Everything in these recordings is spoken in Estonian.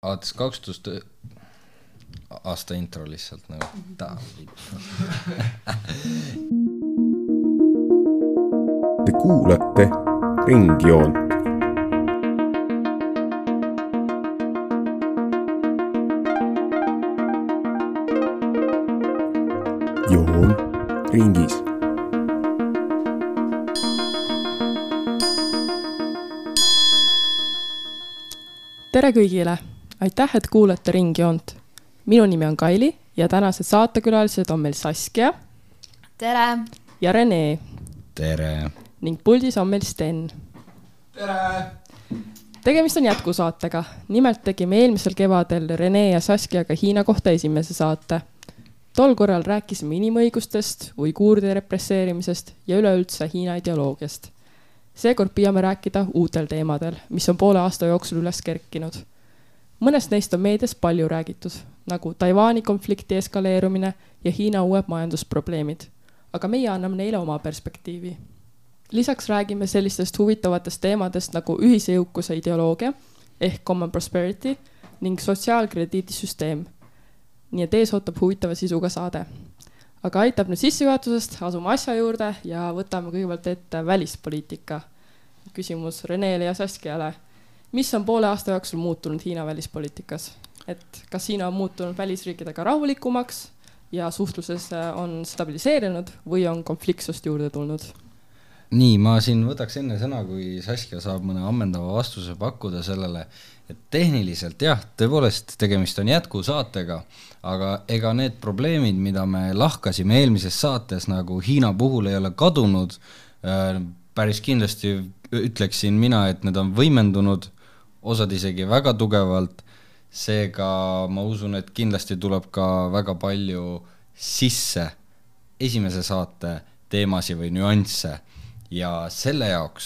Aates 2000 aasta intro lihtsalt nagu Te kuulate Ringjoont. Joon ringis. Tere kõigile! Aitäh, et kuulate Ringjoont. Minu nimi on Kaili ja tänased saatekülalised on meil Saskia. Tere! Ja Rene. Tere! Ning puldis on meil Sten. Tere! Tegemist on jätkusaatega. Nimelt tegime eelmisel kevadel Rene ja Saskiaga Hiina kohta esimese saate. Tol korral rääkisime inimõigustest, uiguurde represseerimisest ja üleüldse Hiina ideoloogiast. Seekord püüame rääkida uutel teemadel, mis on poole aasta jooksul üles kerkinud. Mõnest neist on meedias palju räägitud, nagu Taiwani konflikti eskaleerumine ja Hiina uued majandusprobleemid. Aga meie anname neile oma perspektiivi. Lisaks räägime sellistest huvitavatest teemadest nagu ühise jõukuse ideoloogia ehk common prosperity ning sotsiaalkrediidisüsteem. Nii et ees ootab huvitava sisuga saade. Aga aitab nüüd sissejuhatusest, asume asja juurde ja võtame kõigepealt ette välispoliitika. Küsimus Renele ja Saskiale. Mis on poole aasta jooksul muutunud Hiina välispoliitikas? Et kas Hiina on muutunud välisriikidega rahulikumaks ja suhtluses on stabiliseerinud või on konfliktsust juurde tulnud? Nii, ma siin võtaks enne sõna, kui Saskia saab mõne ammendava vastuse pakkuda sellele, et tehniliselt jah, tõepoolest tegemist on jätkusaatega, aga ega need probleemid, mida me lahkasime eelmises saates, nagu Hiina puhul ei ole kadunud, päris kindlasti ütleksin mina, et need on võimendunud, osad isegi väga tugevalt, seega ma usun, et kindlasti tuleb ka väga palju sisse esimese saate teemasi või nüansse ja selle jaoks,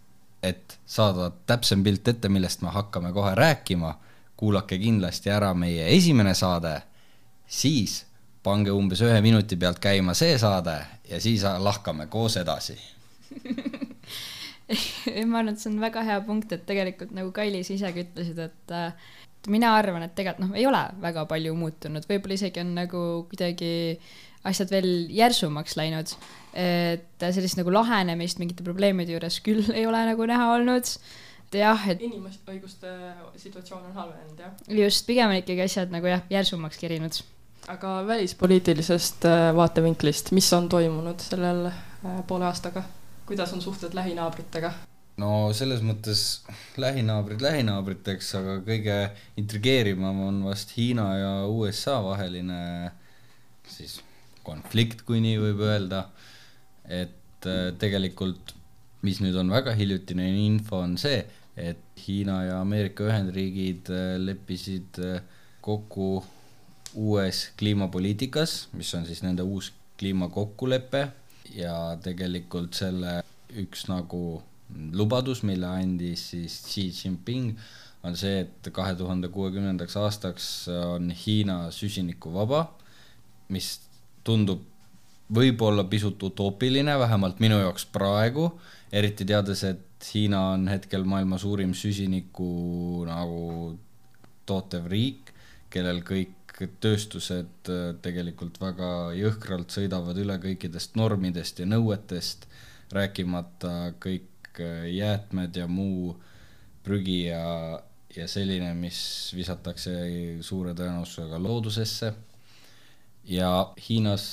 et saada täpsem pilt ette, millest me hakkame kohe rääkima, kuulake kindlasti ära meie esimene saade, siis pange umbes 1 minuti pealt käima see saade ja siis lahkame koos edasi. Ma arvan, et see on väga hea punkt, et tegelikult nagu Kailis isegi ütlesid, et mina arvan, et tegelikult ei ole väga palju muutunud, võib-olla isegi on nagu kuidagi asjad veel järsumaks läinud, et sellist nagu lahenemist mingite probleemide juures küll ei ole nagu näha olnud. Jah, et inimõiguste situatsioon on halvenenud, jah? Just, pigem on ikkagi asjad nagu järsumaks kerinud. Aga välispoliitilisest vaatevinklist, mis on toimunud sellel poole aastaga? Kuidas on suhted lähinaabritega? No selles mõttes lähinaabriteks, aga kõige intrigeerivam on vast Hiina ja USA vaheline siis konflikt, kui nii võib öelda, et tegelikult, mis nüüd on väga hiljutine info, on see, et Hiina ja Ameerika Ühendriigid leppisid kokku uues kliimapoliitikas, mis on siis nende uus kliimakokkulepe ja tegelikult selle üks nagu lubadus, mille andis siis Xi Jinping, on see, et 2060. aastaks on Hiina süsinikuvaba, mis tundub võib-olla pisut utoopiline, vähemalt minu jaoks praegu, eriti teades, et Hiina on hetkel maailma suurim süsiniku nagu tootev riik, kellel kõik tööstused tegelikult väga jõhkralt sõidavad üle kõikidest normidest ja nõuetest, rääkimata kõik jäätmed ja muu prügi ja selline, mis visatakse suure tõenäosusega loodusesse. Ja Hiinas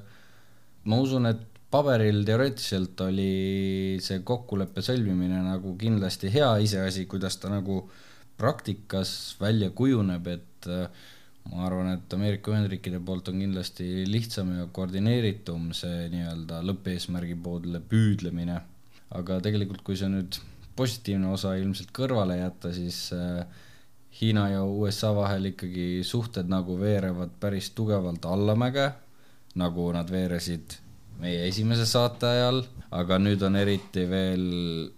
ma usun, et paberil teoreetiliselt oli see kokkuleppe sõlmimine nagu kindlasti hea iseasi, kuidas ta nagu praktikas välja kujuneb, et ma arvan, et Ameerika Ühendriikide poolt on kindlasti lihtsam ja koordineeritum see nii-öelda lõppeesmärgi poole püüdlemine. Aga tegelikult, kui see nüüd positiivne osa ilmselt kõrvale jätta, siis Hiina ja USA vahel ikkagi suhted nagu veerevad päris tugevalt allamäge, nagu nad veeresid meie esimese saate ajal, aga nüüd on eriti veel,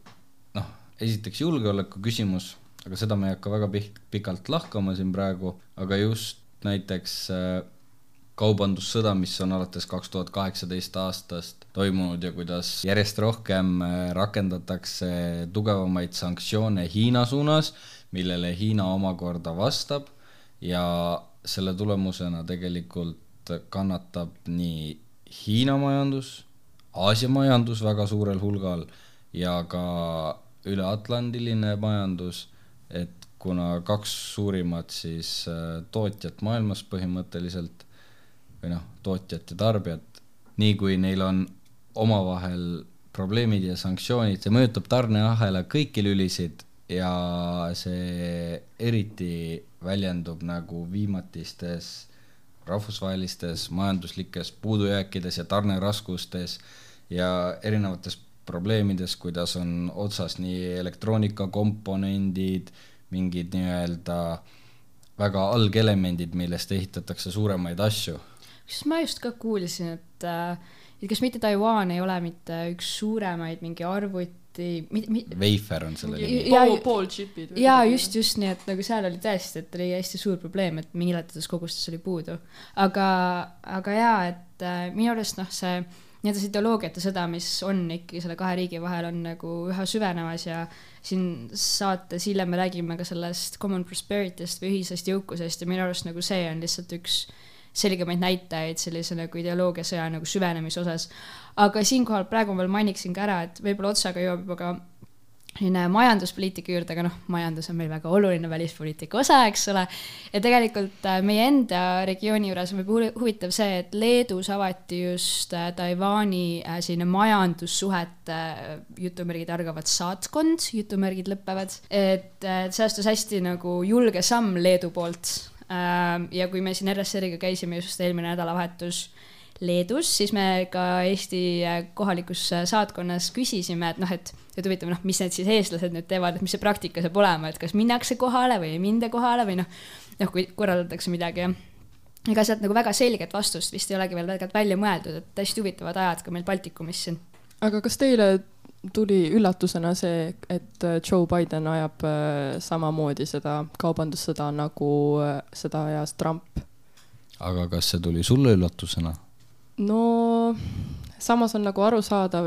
esiteks julgeoleku küsimus, aga seda me ei hakka väga pikalt lahkama siin praegu, aga just näiteks kaubandussõda, mis on alates 2018 aastast toimunud ja kuidas järjest rohkem rakendatakse tugevamaid sanktsioone Hiina suunas, millele Hiina omakorda vastab ja selle tulemusena tegelikult kannatab nii Hiina majandus, Aasia majandus väga suurel hulgal ja ka üleatlandiline majandus, et kuna 2 suurimat siis tootjat maailmas põhimõtteliselt või tootjat ja tarbijat, nii kui neil on omavahel probleemid ja sanktsioonid, see mõjutab tarneahela kõiki lülisid ja see eriti väljendub nagu viimatistes rahvusvahelistes majanduslikes puudujääkides ja tarneraskustes ja erinevates probleemides, kuidas on otsas nii elektroonikakomponendid, mingid nii-öelda väga algelemendid, millest ehitatakse suuremaid asju. Kas ma just ka kuulsin, et kas mitte Taiwan ei ole mitte üks suuremaid mingi arvuti... Wafer on selle pool chipid. Jaa, just nii, et nagu seal oli tõesti, et oli hästi suur probleem, et mingiletes kogustes oli puudu. Aga jaa, et minu arust see nii-edasi ideoloogiat ja seda, mis on ikkagi selle 2 riigi vahel on nagu üha süvenemas ja siin saates hiljem me räägime ka sellest common prosperity'st või ühisest jõukusest ja minu arust nagu see on lihtsalt üks selgemaid näitajaid sellise nagu ideoloogia sõja nagu süvenemise osas. Aga siinkohal praegu ma veel mainiksin ka ära, et võib-olla otsaga jõuab juba ka majanduspoliitika juurde, aga majandus on meil väga oluline välispoliitika osa, eks ole. Ja tegelikult meie enda regiooni juures on huvitav see, et Leedus avati just Taiwani selline majandussuhete jutumärgid argavad saatkond, jutumärgid lõppevad. Et see astus hästi nagu julge samm Leedu poolt. Ja kui me siin RSR-iga käisime just eelmine nädalavahetus Leedus, siis me ka Eesti kohalikus saatkonnas küsisime, et huvitav, mis need siis eestlased nüüd teevad, et mis see praktika saab olema, et kas minnakse kohale või ei minda kohale või kui korraldatakse midagi. Ega sealt nagu väga selget vastust vist ei olegi veel välja mõeldud, et hästi huvitavad ajad ka meil Baltikumis siin. Aga kas teile tuli üllatusena see, et Joe Biden ajab samamoodi seda kaubandussõda nagu seda ajas Trump? Aga kas see tuli sulle üllatusena? No samas on nagu arusaadav,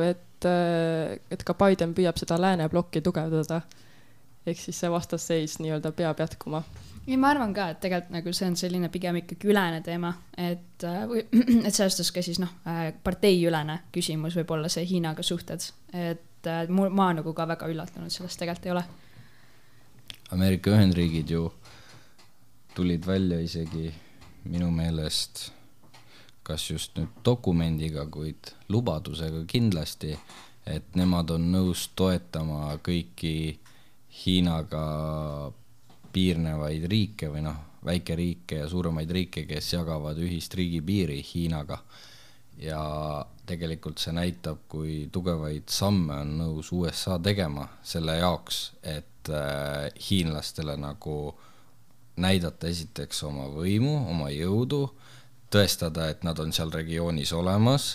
et ka Biden püüab seda lääne blokki tugevdada. Ehk siis see vastasseis nii-öelda peab jätkuma. Ja ma arvan ka, et tegelikult nagu see on selline pigem ikkagi ülene teema, et sellest ka siis parteiülene küsimus võib olla see Hiinaga suhted, et ma nagu ka väga üllatunud sellest tegelikult ei ole. Ameerika Ühendriigid ju tulid välja isegi minu meelest kas just nüüd dokumendiga, kuid lubadusega kindlasti, et nemad on nõus toetama kõiki Hiinaga piirnevaid riike või väikeriike ja suuremaid riike, kes jagavad ühist riigipiiri Hiinaga. Ja tegelikult see näitab, kui tugevaid samme on nõus USA tegema selle jaoks, et hiinlastele nagu näidata esiteks oma võimu, oma jõudu, tõestada, et nad on seal regioonis olemas,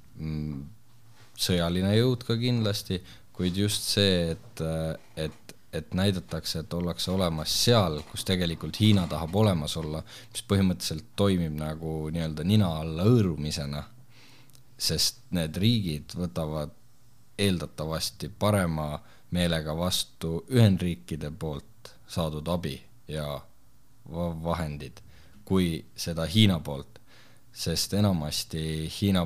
sõjaline jõud ka kindlasti, kuid just see, et näidatakse, et ollakse olemas seal, kus tegelikult Hiina tahab olemas olla, mis põhimõtteliselt toimib nagu nii-öelda nina alla hõõrumisena, sest need riigid võtavad eeldatavasti parema meelega vastu Ühendriikide poolt saadud abi ja vahendid kui seda Hiina poolt, sest enamasti Hiina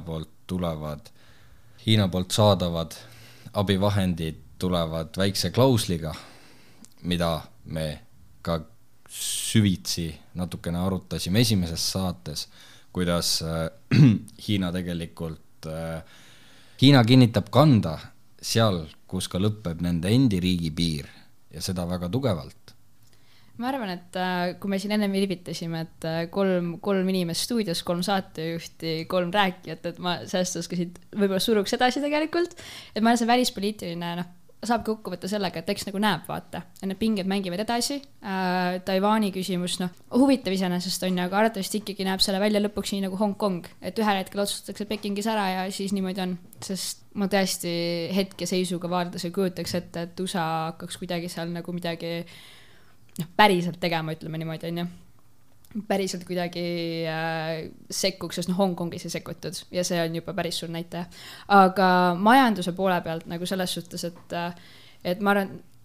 poolt saadavad abivahendid tulevad väikse klausliga, mida me ka süvitsi natukene arutasime esimeses saates, kuidas Hiina tegelikult, Hiina kinnitab kanda seal, kus ka lõpeb nende endi riigipiir ja seda väga tugevalt. Ma arvan, et kui me siin enne viivitasime, et kolm inimest stuudios, 3 saatejuhti, 3 rääkijat, et ma sellest oskasid võib-olla suruks edasi tegelikult, et ma olen see välispoliitiline, saab kokku võtta sellega, et eks nagu näeb vaata, ja need pinged mängivad edasi, Taiwani küsimus, huvitav iseenesest on, aga arvatavasti ikkagi näeb selle välja lõpuks nii nagu Hong Kong, et ühel hetkel otsustatakse Pekingis ära ja siis niimoodi on, sest ma tõesti hetkeseisuga vaadates ja kujutaks ette, et USA hakkaks kuidagi seal nagu midagi päriselt tegema, ütleme niimoodi, on ju. Päriselt kuidagi sekkuks, sest Hong Kongis ei sekkutud ja see on juba päris suur näitaja. Aga majanduse poole pealt nagu selles suhtes, et ma arvan,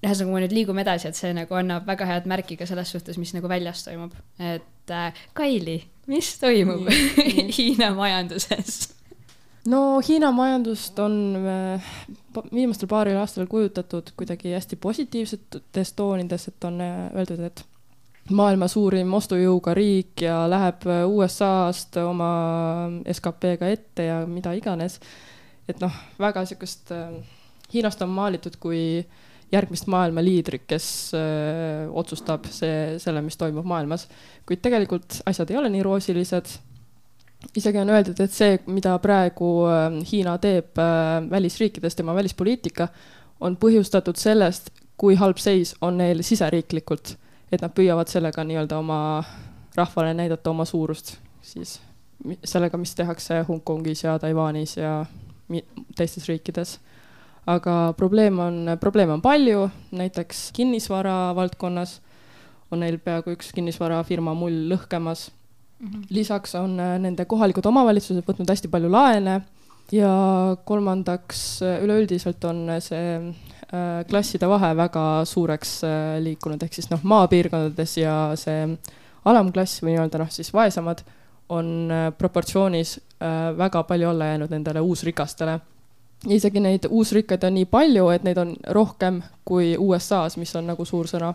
ühesõnaga ma nüüd liigume edasi, et see nagu annab väga head märki ka selles suhtes, mis nagu väljas toimub. Et Kaili, mis toimub Hiina majanduses? No Hiina majandust on viimastel paaril aastal kujutatud kuidagi hästi positiivsetes toonides, et on öeldud, et maailma suurim ostujõuga riik ja läheb USA-st oma SKP-ga ette ja mida iganes. Et noh, väga sükest Hiinast on maalitud kui järgmist maailma liidrit, kes otsustab selle, mis toimub maailmas. Kuid tegelikult asjad ei ole nii roosilised. Isegi on öeldud, et see, mida praegu Hiina teeb välisriikides, tema välispoliitika, on põhjustatud sellest, kui halb seis on neil siseriiklikult, et nad püüavad sellega nii-öelda oma rahvale näidata oma suurust, siis sellega, mis tehakse Hongkongis ja Taiwanis ja teistes riikides. Aga probleem on palju, näiteks kinnisvara valdkonnas on neil peaaegu üks kinnisvarafirma mull lõhkemas. Lisaks on nende kohalikud omavalitsused võtnud hästi palju laene ja kolmandaks üleüldiselt on see klasside vahe väga suureks liikunud, ehk siis maapiirkondades ja see alamklass või nii-öelda siis vaesemad on proportsioonis väga palju alla jäänud nendele uusrikastele. Ja isegi neid uusrikkaid on nii palju, et neid on rohkem kui USA-s, mis on nagu suur sõna.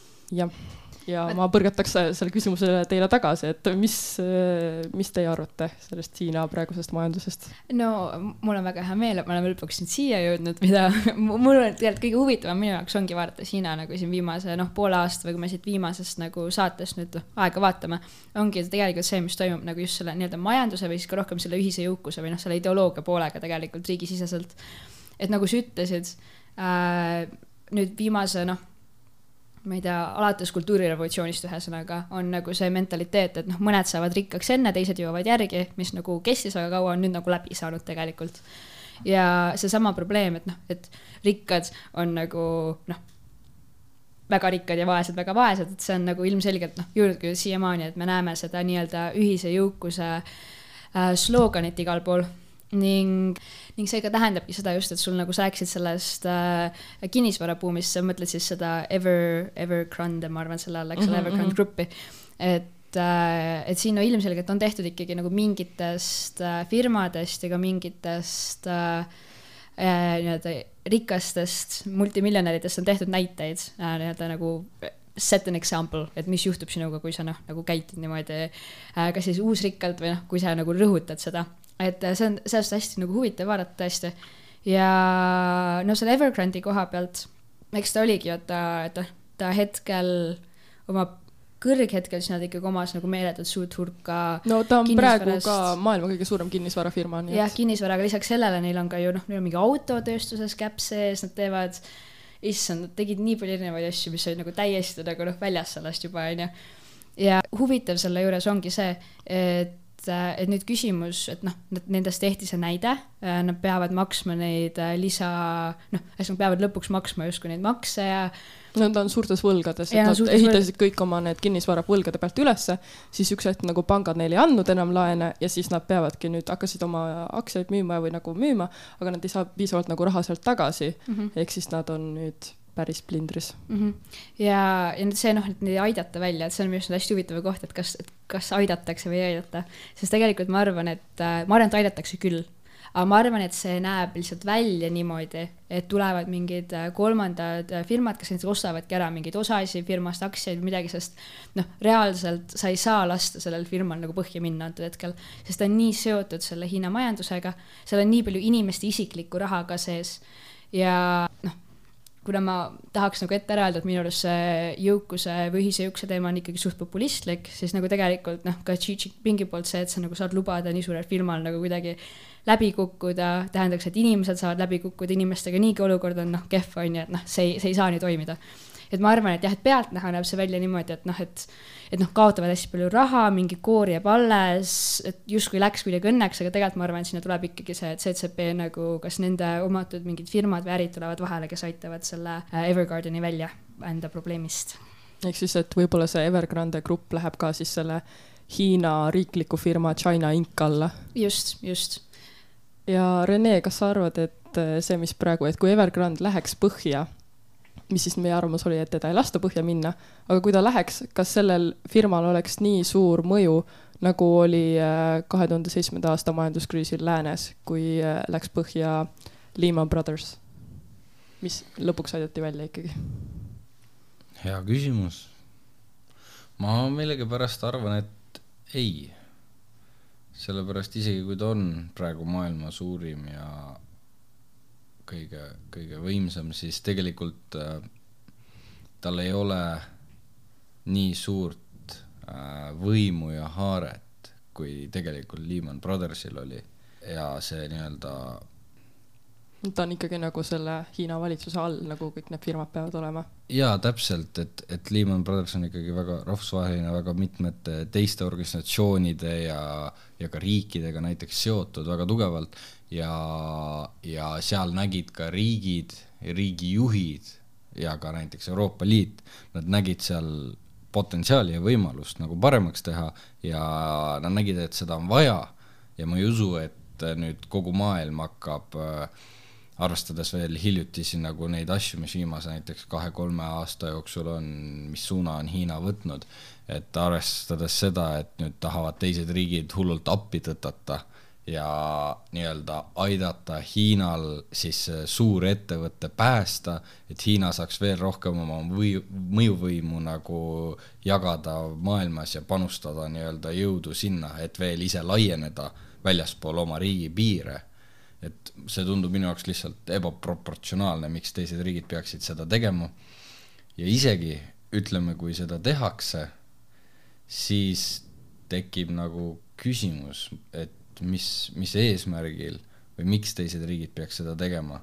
Ja ma põrgataks selle küsimusele teile tagasi, et mis teie arvate sellest Hiina praegusest majandusest? No mul on väga hea meel, et ma olen lõpuks nüüd siia jõudnud, mida mul on tegelikult kõige huvitavam minu jaoks ongi vaadata Hiina nagu siin viimase poole aasta või kui me siit viimasest nagu saatest nüüd aega vaatame, ongi tegelikult see, mis toimub nagu just selle nii-öelda majanduse või siis ka rohkem selle ühise jõukuse või selle ideoloogia poolega tegelikult riigisiseselt. Et nagu sa ütlesid, nüüd viimase ma ei tea, alates kultuurirevolutsioonist ühesõnaga on nagu see mentaliteet, et mõned saavad rikkaks enne, teised jõuavad järgi, mis nagu kestis väga kaua, on nüüd nagu läbi saanud tegelikult. Ja see sama probleem, et rikkad on nagu väga rikkad ja vaesed väga vaesed, et see on nagu ilmselgelt jõudnud siiamaani, et me näeme seda nii-öelda ühise jõukuse slooganit igal pool. Ning see ka tähendabki seda just, et sul nagu sa rääkisid sellest kinnisvarapuumist, sa mõtled siis seda Evergrande, ma arvan selle all, eks ole, Evergrande gruppi, et siin ilmselgelt on tehtud ikkagi nagu mingitest firmadest ja ka mingitest rikastest multimiljonäridest on tehtud näiteid nagu set an example, et mis juhtub sinuga, kui sa nagu käitud niimoodi kas siis uusrikkalt või kui sa nagu rõhutad seda. Et see on sellest hästi nagu huvitav vaadata tõesti. Ja selle Evergrandi koha pealt, eks ta oligi, et ta hetkel oma kõrghetkel siis nad ikkagi omas nagu meeletult suurt hulka. No ta on praegu ka maailma kõige suurem kinnisvarafirma. Jah, kinnisvaraga lisaks sellele neil on ka ju neil on mingi autotööstuses käpp sees, nad teevad nad tegid nii palju erinevaid asju, mis oli nagu täiesti nagu väljas sellest juba, on ju. Ja huvitav selle juures ongi see, et nüüd küsimus, et nendest tehti see näide, nad peavad maksma neid nad peavad lõpuks maksma justkui neid makse ja nad on suurtes võlgades, et nad ehitasid kõik oma need kinnisvarad võlgade pealt ülesse, siis üks hetk nagu pangad neile ei andnud enam laene ja siis nad peavadki nüüd hakkasid oma aktsiaid müüma või nagu müüma, aga nad ei saa piisavalt nagu raha sealt tagasi, ehk siis nad on nüüd päris plindris. Ja see et neid aidata välja, et see on minu hästi huvitav koht, et kas aidatakse või ei aidata, sest tegelikult ma arvan, et aidatakse küll, aga ma arvan, et see näeb lihtsalt välja niimoodi, et tulevad mingid kolmandad firmad, kes näiteks ostavadki ära mingeid osasi firmast, aktsiaid või midagi, sest reaalselt sa ei saa lasta sellel firmal nagu põhja minna antud hetkel, sest ta on nii seotud selle Hiina majandusega, seal on nii palju inimeste isiklikku raha ka sees ja kuna ma tahaks nagu ette ära öelda, et minu arust see jõukuse või ühise jõukuse teema on ikkagi suht populistlik, siis nagu tegelikult ka Xi Jinpingi poolt see, et sa nagu saad lubada nii suurel firmal nagu kuidagi läbi kukkuda, tähendaks, et inimesed saavad läbi kukkuda, inimestega niigi olukord on kehv, on ju, et see ei saa nii toimida. Et ma arvan, et jah, et pealt näha näeb see välja niimoodi, et kaotavad hästi palju raha, mingi koor jääb alles, et justkui läks kuidagi õnneks, aga tegelikult ma arvan, et sinna tuleb ikkagi see, et CCP nagu kas nende omatud mingid firmad või ärid tulevad vahele, kes aitavad selle Evergrandeni välja enda probleemist. Ehk siis, et võib-olla see Evergrande grupp läheb ka siis selle Hiina riikliku firma China Inc. alla. Just. Ja Rene, kas sa arvad, et see, mis praegu, et kui Evergrande läheks põhja, mis siis meie arvamus oli, et teda ei lasta põhja minna, aga kui ta läheks, kas sellel firmal oleks nii suur mõju, nagu oli 2007. aasta majanduskriisil läänes, kui läks põhja Lehman Brothers, mis lõpuks aidati välja ikkagi? Hea küsimus. Ma millegipärast arvan, et ei. Sellepärast isegi, kui ta on praegu maailma suurim ja kõige võimsam, siis tegelikult tal ei ole nii suurt võimu ja haaret, kui tegelikult Lehman Brothersil oli. Ja see nii-öelda... Ta on ikkagi nagu selle Hiina valitsuse all, nagu kõik need firmad peavad olema. Jaa, täpselt, et Lehman Brothers on ikkagi väga rahvusvaheline, väga mitmete teiste organisatsioonide ja ka riikidega näiteks seotud väga tugevalt ja seal nägid ka riigijuhid ja ka näiteks Euroopa Liit, nad nägid seal potentsiaali ja võimalust nagu paremaks teha ja nad nägid, et seda on vaja ja ma ei usu, et nüüd kogu maailm hakkab arvestades veel hiljutisi nagu neid asju, mis viimase näiteks 2-3 aasta jooksul on, mis suuna on Hiina võtnud, et arvestades seda, et nüüd tahavad teised riigid hullult appi tõtata ja nii-öelda aidata Hiinal siis suur ettevõtte päästa, et Hiina saaks veel rohkem oma mõjuvõimu nagu jagada maailmas ja panustada nii-öelda jõudu sinna, et veel ise laieneda väljaspool oma riigi piire. Et see tundub minu jaoks lihtsalt ebaproportsionaalne, miks teised riigid peaksid seda tegema. Ja isegi, ütleme, kui seda tehakse, siis tekib nagu küsimus, et mis eesmärgil või miks teised riigid peaks seda tegema.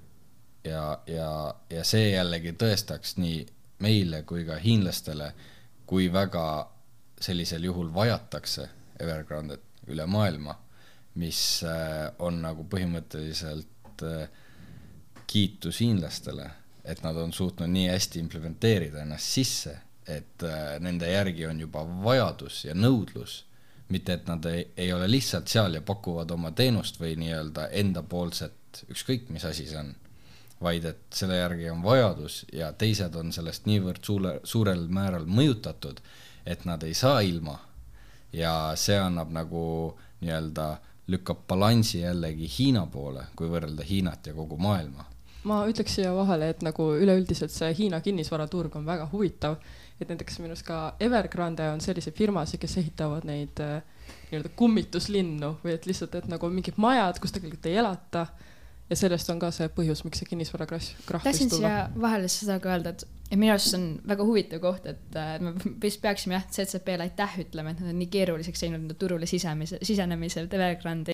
Ja see jällegi tõestaks nii meile kui ka hiinlastele, kui väga sellisel juhul vajatakse Evergrandet üle maailma, mis on nagu põhimõtteliselt kiitus hiinlastele, et nad on suutnud nii hästi implementeerida ennast sisse, et nende järgi on juba vajadus ja nõudlus, mitte et nad ei ole lihtsalt seal ja pakuvad oma teenust või nii-öelda enda poolset ükskõik mis asi see on, vaid et selle järgi on vajadus ja teised on sellest niivõrd suurel määral mõjutatud, et nad ei saa ilma ja see annab nagu nii-öelda lükkab balansi jällegi Hiina poole, kui võrrelda Hiinat ja kogu maailma. Ma ütleks siia vahele, et nagu üleüldiselt see Hiina kinnisvaraturg on väga huvitav, et näiteks minust ka Evergrande on sellise firmasi, kes ehitavad neid nii-öelda kummituslinnu või et lihtsalt, et nagu mingid majad, kus tegelikult ei elata ja sellest on ka see põhjus, miks see kinnisvarakrahv tahtsin siia vahele seda ka öelda, et minu arust on väga huvitav koht, et me vist peaksime CCP-le aitäh ütlema, et nad on nii keeruliseks teinud turule sisenemisel Evergrande.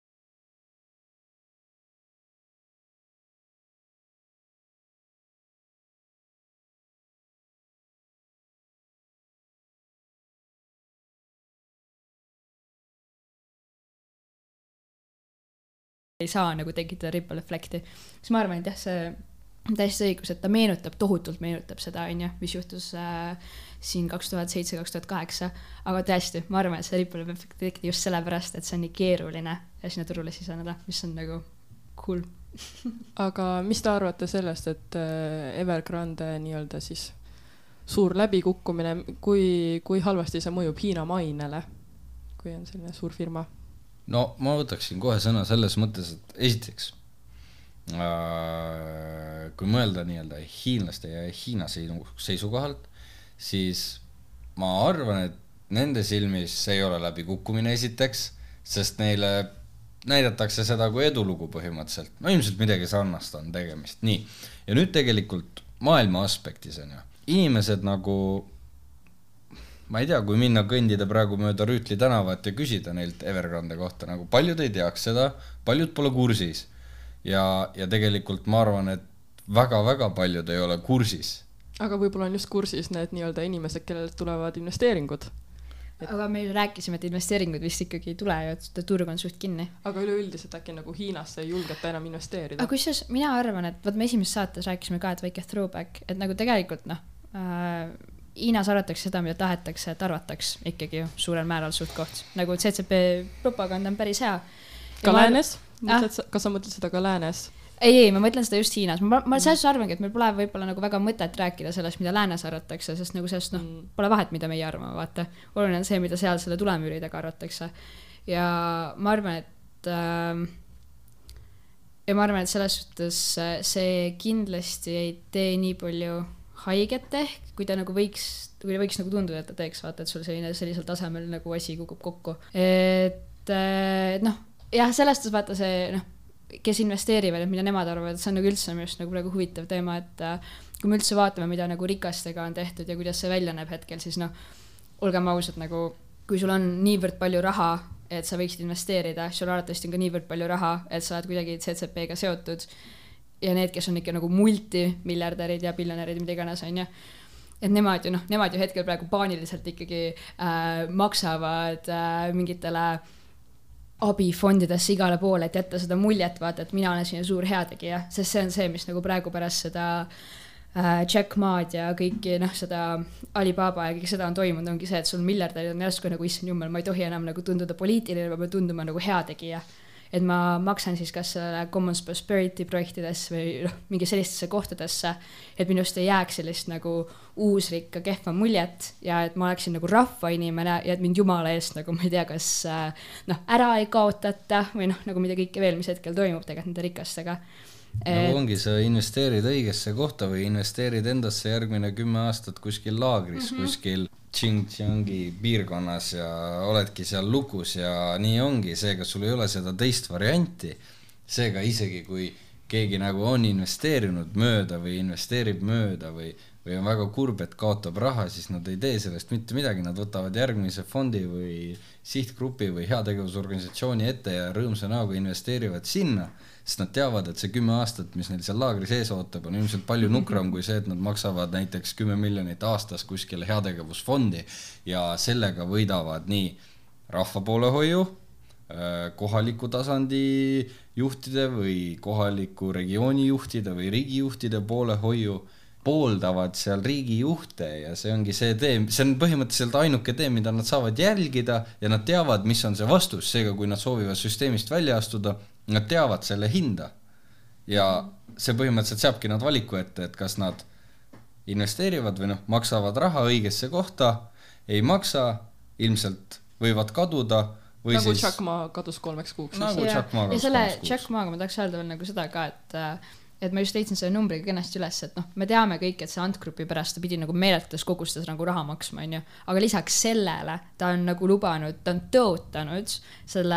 Ei saa nagu tekitada ripple efekti. Siis ma arvan, et jah, see täiesti õigus, et ta tohutult meenutab seda, mis juhtus siin 2007-2008, aga tõesti, ma arvan, et see ripple efekt tekiti just sellepärast, et see on nii keeruline ja sinna turule siseneda, mis on nagu cool. Aga mis te arvate sellest, et Evergrande nii-öelda siis suur läbikukkumine, kui halvasti see mõjub Hiina mainele, kui on selline suur firma? No ma võtaksin kohe sõna selles mõttes, et esiteks, kui mõelda nii-öelda hiinlaste ja Hiina seisukohalt, siis ma arvan, et nende silmis ei ole läbikukkumine esiteks, sest neile näidatakse seda kui edulugu põhimõtteliselt. No ilmselt midagi sarnast on tegemist. Nii. Ja nüüd tegelikult maailma aspektis on ju. Inimesed nagu ma ei tea, kui minna kõndida praegu mööda Rüütli tänavat ja küsida neilt Evergrande kohta, nagu paljud ei teaks seda, paljud pole kursis. Ja tegelikult ma arvan, et väga-väga paljud ei ole kursis. Aga võib-olla on just kursis need nii-öelda inimesed, kellelt tulevad investeeringud. Aga me rääkisime, et investeeringud vist ikkagi ei tule ja et turg on suht kinni. Aga üleüldiselt äkki nagu Hiinasse ei julgeta enam investeerida. Aga kusjuures mina arvan, et me esimeses saates rääkisime ka, et väike throwback, et nagu tegelikult Hiinas arvatakse seda, mida tahetakse, et arvataks ikkagi suurel määral suht koht. Nagu CCP propaganda on päris hea. Ka läänes? Kas sa mõtled seda ka läänes? ei, ma mõtlen seda just Hiinas. Ma selles arvangi, et meil pole võib-olla nagu väga mõtet rääkida sellest, mida läänes arvatakse, sest nagu sellest, pole vahet, mida meie arvame, vaata. Oluline on see, mida seal selle tulemüüri taga arvatakse. Ja ma arvan, et selles suhtes see kindlasti ei tee nii palju haiget ehk, kui ta nagu võiks nagu tunduda, et ta teeks, vaata, et sul sellisel tasemel nagu asi kukub kokku. Et jah, sellest vaata see, kes investeerivad, et mida nemad arvavad, et see on nagu üldse just nagu praegu huvitav teema, et kui me üldse vaatame, mida nagu rikastega on tehtud ja kuidas see välja näeb hetkel, siis olgem ausad, nagu kui sul on niivõrd palju raha, et sa võiksid investeerida, sul arvatavasti on ka niivõrd palju raha, et sa oled kuidagi CCP-ga seotud ja need, kes on ikka nagu multimiljardärid ja biljonärid, mida iganes on, et nemad ju hetkel praegu paaniliselt ikkagi maksavad mingitele abifondidesse igale poole, et jätta seda muljet, vaata, et mina olen siin suur heategija, sest see on see, mis nagu praegu pärast seda Jack Maad ja kõiki, seda Alibaba ja kõik seda on toimunud, ongi see, et sul miljardärid on järsku nagu issand jummel, ma ei tohi enam nagu tunduda poliitiline, ma pean tunduma nagu heategija. Et ma maksan siis kas Commons Prosperity projektidesse või mingi sellistesse kohtadesse, et minust ei jääks sellist nagu uusrikka kehva muljet ja et ma oleksin nagu rahvainimene ja et mind jumala eest nagu ma ei tea, kas ära ei kaotata või nagu mida kõike veel, mis hetkel toimub tegelikult nende rikastega. No ongi, sa investeerid õigesse kohta või investeerid endasse järgmine 10 aastat kuskil laagris, kuskil Xinjiangi piirkonnas ja oledki seal lukus ja nii ongi, seega sul ei ole seda teist varianti. Seega isegi kui keegi nagu on investeerinud mööda või investeerib mööda või on väga kurb, et kaotab raha, siis nad ei tee sellest mitte midagi, nad võtavad järgmise fondi või sihtgrupi või heategevusorganisatsiooni ette ja rõõmsa näoga investeerivad sinna, sest nad teavad, et see 10 aastat, mis neil seal laagris ees ootab, on ilmselt palju nukram kui see, et nad maksavad näiteks 10 miljonit aastas kuskile heategevusfondi ja sellega võidavad nii rahva poolehoiu, kohaliku tasandi juhtide või kohaliku regiooni juhtide või riigijuhtide poolehoiu, pooldavad seal riigijuhte ja see ongi see tee, see on põhimõtteliselt ainuke tee, mida nad saavad jälgida ja nad teavad, mis on see vastus, seega kui nad soovivad süsteemist välja astuda, nad teavad selle hinda ja see põhimõtteliselt seabki nad valiku ette, et kas nad investeerivad või maksavad raha õigesse kohta, ei maksa, ilmselt võivad kaduda või nagu siis... Jack Ma kadus 3 kuuks. Nagu Jack Ma kadus 3 kuuks. Ja selle Jack Maaga ma tahaks öelda veel nagu seda ka, et ma just leidsin selle numbriga kenasti üles, et me teame kõik, et see Ant-Grupi pärast ta pidi nagu meeletus kogustas nagu raha maksma, aga lisaks sellele ta on nagu lubanud, ta on tõotanud selle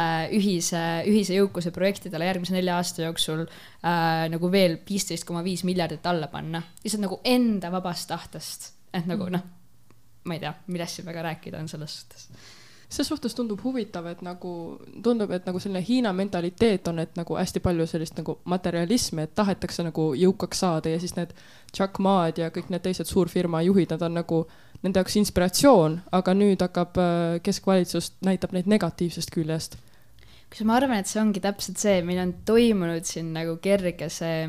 ühise jõukuse projektidele järgmise 4 aasta jooksul nagu veel 15,5 miljardit alla panna. Lihtsalt nagu enda vabast tahtest, et nagu ma ei tea, millest siin väga rääkida on selles suhtes. Selles suhtes tundub huvitav, et nagu selline Hiina mentaliteet on, et nagu hästi palju sellist nagu materialismi, et tahetakse nagu jõukaks saada ja siis need Jack Maad ja kõik need teised suurfirma juhid, nad on nagu nende jaoks inspiratsioon, aga nüüd hakkab keskvalitsust näitab neid negatiivsest küljest. Kus ma arvan, et see ongi täpselt see, meil on toimunud siin nagu kerge see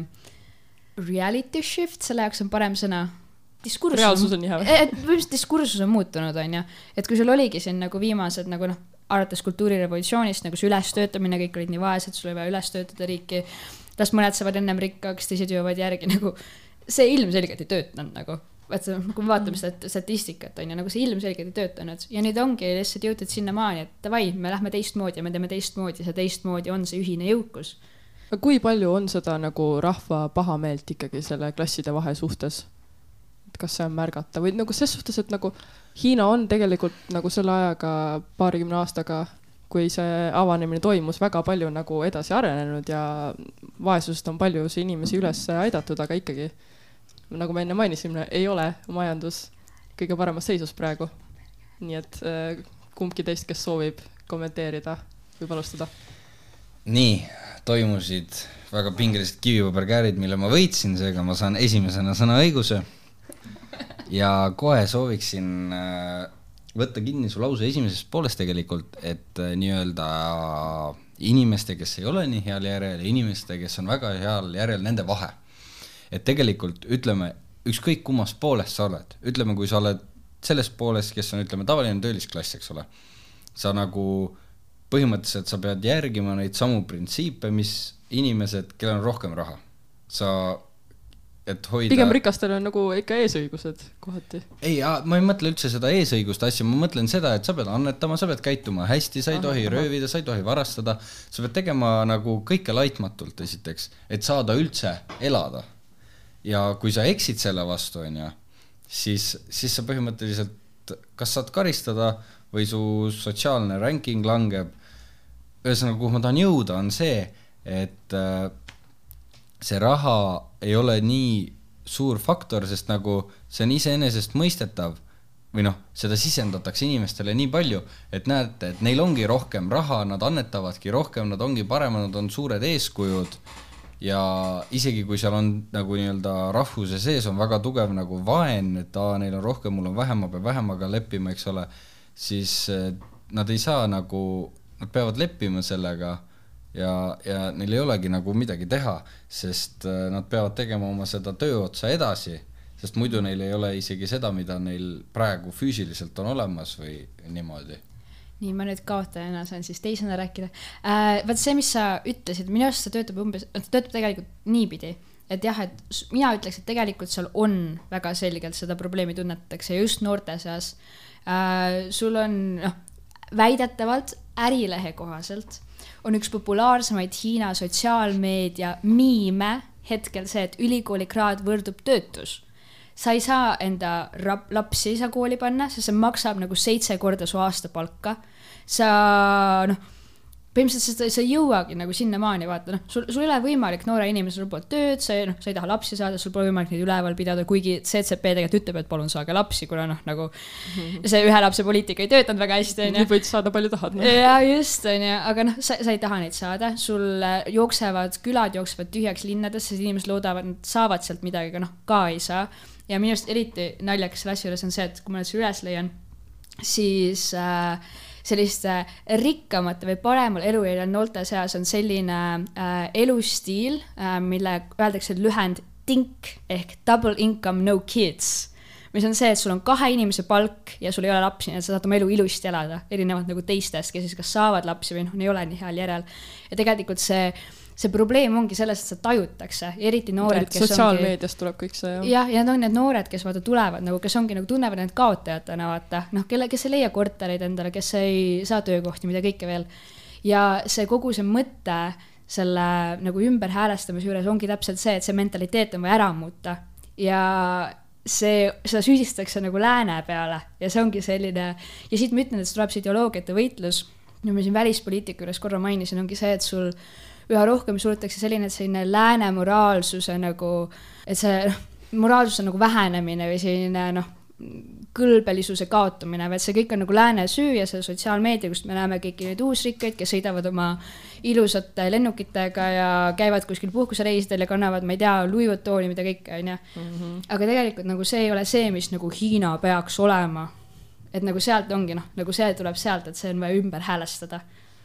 reality shift, selle jaoks on parem sõna. Reaalsus on nii hea. Diskursus on muutunud, on ja. Et kui sul oligi siin nagu viimased nagu arvates kultuurirevolutsioonist, nagu see ülestöötamine, kõik olid nii vaesed, sul oli vaja ülestöötada riiki, las mõned saavad ennem rikkaks, teised jõuavad järgi, nagu see ilmselgelt ei töötanud nagu. Kui me vaatame statistikat, on ja nagu see ilmselgelt ei töötanud ja nüüd ongi lihtsalt jõutud sinna maani, et davai, me lähme teistmoodi ja me teeme teistmoodi, see teistmoodi on see ühine jõukus. Kui palju on seda nagu rahva pahameelt ikkagi selle klasside vahe suhtes? Kas see on märgata või nagu ses suhtes, et nagu Hiina on tegelikult nagu selle ajaga 20 aastaga, kui see avanemine toimus, väga palju nagu edasi arenenud ja vaesusest on palju see inimesi üles aidatud, aga ikkagi, nagu me enne mainisime, ei ole majandus kõige paremas seisus praegu. Nii et kumbki teist, kes soovib kommenteerida või alustada? Nii, toimusid väga pingelised kivipaberkäärid, mille ma võitsin, seega ma saan esimesena sõna õiguse. Ja kohe sooviksin võtta kinni su lause esimesest poolest tegelikult, et nii-öelda inimeste, kes ei ole nii heal järel, inimeste, kes on väga heal järel, nende vahe. Et tegelikult ütleme, ükskõik kummas poolest sa oled, ütleme, kui sa oled selles poolest, kes on, ütleme, tavaline töölisklass, eks ole, sa nagu põhimõtteliselt sa pead järgima neid samu printsiipe, mis inimesed, kellel on rohkem raha. sa, et hoida... Pigem rikastel on nagu ikka eesõigused kohati. Ei, ma ei mõtle üldse seda eesõigust asja, ma mõtlen seda, et sa pead annetama, sa pead käituma hästi, sa ei tohi röövida, sa ei tohi varastada, sa pead tegema nagu kõike laitmatult esiteks, et saada üldse elada. Ja kui sa eksid selle vastu, siis sa põhimõtteliselt kas saad karistada või su sotsiaalne ranking langeb. Ühesõnaga, kuhu ma tahan jõuda, on see, et see raha ei ole nii suur faktor, sest nagu see on iseenesest mõistetav või seda sisendatakse inimestele nii palju, et näete, et neil ongi rohkem raha, nad annetavadki rohkem, nad ongi paremad, nad on suured eeskujud ja isegi kui seal on nagu nii-öelda rahvuse sees on väga tugev nagu vaen, et neil on rohkem, mul on vähem, ma pean vähemaga leppima, eks ole, siis nad ei saa nagu, nad peavad leppima sellega ja neil ei olegi nagu midagi teha, sest nad peavad tegema oma seda tööotsa edasi, sest muidu neil ei ole isegi seda, mida neil praegu füüsiliselt on olemas või niimoodi. Nii, ma nüüd kaotajana saan siis teisena rääkida. Vaat see, mis sa ütlesid, minu arust see töötab tegelikult niipidi, et jah, et mina ütleks, et tegelikult seal on väga selgelt seda probleemi tunnetatakse just noorte seas. Sul on väidetavalt ärilehe kohaselt on üks populaarsemaid Hiina sotsiaalmeedia miime hetkel see, et ülikooli kraad võrdub töötus. Sa ei saa enda lapsi ei saa kooli panna, sest see maksab nagu 7 korda su aastapalka. Sa, põhimõtteliselt sa ei jõuagi nagu sinna maani vaata, sul ei ole võimalik noore inimesel poolt tööd, sa ei taha lapsi saada, sul pole võimalik neid üleval pidada, kuigi CCP tegelikult ütleb, et palun saage lapsi, kuna nagu see ühe lapse poliitika ei töötanud väga hästi. Nii võid saada palju tahad. Ja just, aga sa ei taha neid saada, sul külad jooksevad tühjaks linnades, sest inimesed loodavad, nad saavad sealt midagi, aga ka ei saa. Ja minu arust eriti naljakas selle asja juures on see, et kui ma nüüd üles leian, siis selliste rikkamate või paremal elujärjel noolte seas on selline elustiil, mille öeldakse lühend TINK ehk Double Income No Kids, mis on see, et sul on 2 inimese palk ja sul ei ole lapsi, et sa saad oma elu ilusti elada, erinevalt nagu teistest, kes siis kas saavad lapsi või ei ole nii heal järel. Ja tegelikult see probleem ongi selles, et see tajutakse, eriti noored, kes sotsiaalmeediast tuleb kõik see. Ja need on need noored, kes vaata tulevad, nagu, kes ongi nagu tunnevad need kaotajatena, vaata, kes ei leia kortereid endale, kes ei saa töökohti, mida kõike veel. Ja see kogu see mõte selle nagu ümberhäälestamise juures ongi täpselt see, et see mentaliteet on vaja ära muuta. Ja seda süüdistatakse nagu lääne peale ja see ongi selline, ja siit ma ütlen, et see tuleb see ideoloogiate võitlus, ja ma siin välispoliitika juures korra mainisin, ongi see, et sul üha rohkem suudetakse selline lääne moraalsuse nagu, et see moraalsus on nagu vähenemine või selline kõlbelisuse kaotumine, et see kõik on nagu lääne süü ja see sotsiaalmeedia, kust me näeme kõiki neid uusrikkaid, kes sõidavad oma ilusate lennukitega ja käivad kuskil puhkusereisidel ja kannavad, ma ei tea, Louis Vuittoni, mida kõike on. Aga tegelikult nagu see ei ole see, mis nagu Hiina peaks olema. Et nagu sealt ongi, nagu see tuleb sealt, et see on vaja ümber häälestada.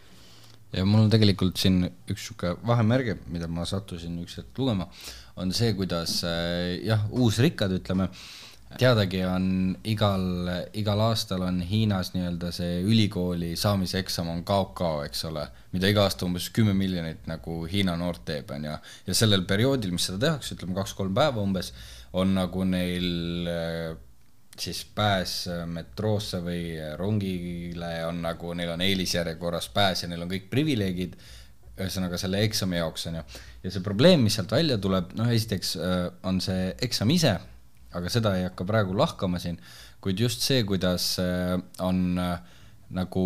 Ja mul on tegelikult siin üks vahemärge, mida ma sattusin üks hetk lugema, on see, kuidas uusrikkad, ütleme, teadagi on igal aastal on Hiinas nii-öelda see ülikooli saamise eksam on kao, eks ole, mida iga aasta umbes 10 miljonit nagu Hiina noort teeb. Ja sellel perioodil, mis seda tehakse, ütleme 2-3 päeva umbes, on nagu neil siis pääs metroosse või rongile on nagu, neil on eelisjärjekorras pääs ja neil on kõik privileegid, ühesõnaga selle eksami jaoks on. Ja see probleem, mis sealt välja tuleb, esiteks on see eksam ise, aga seda ei hakka praegu lahkama siin, kuid just see, kuidas on nagu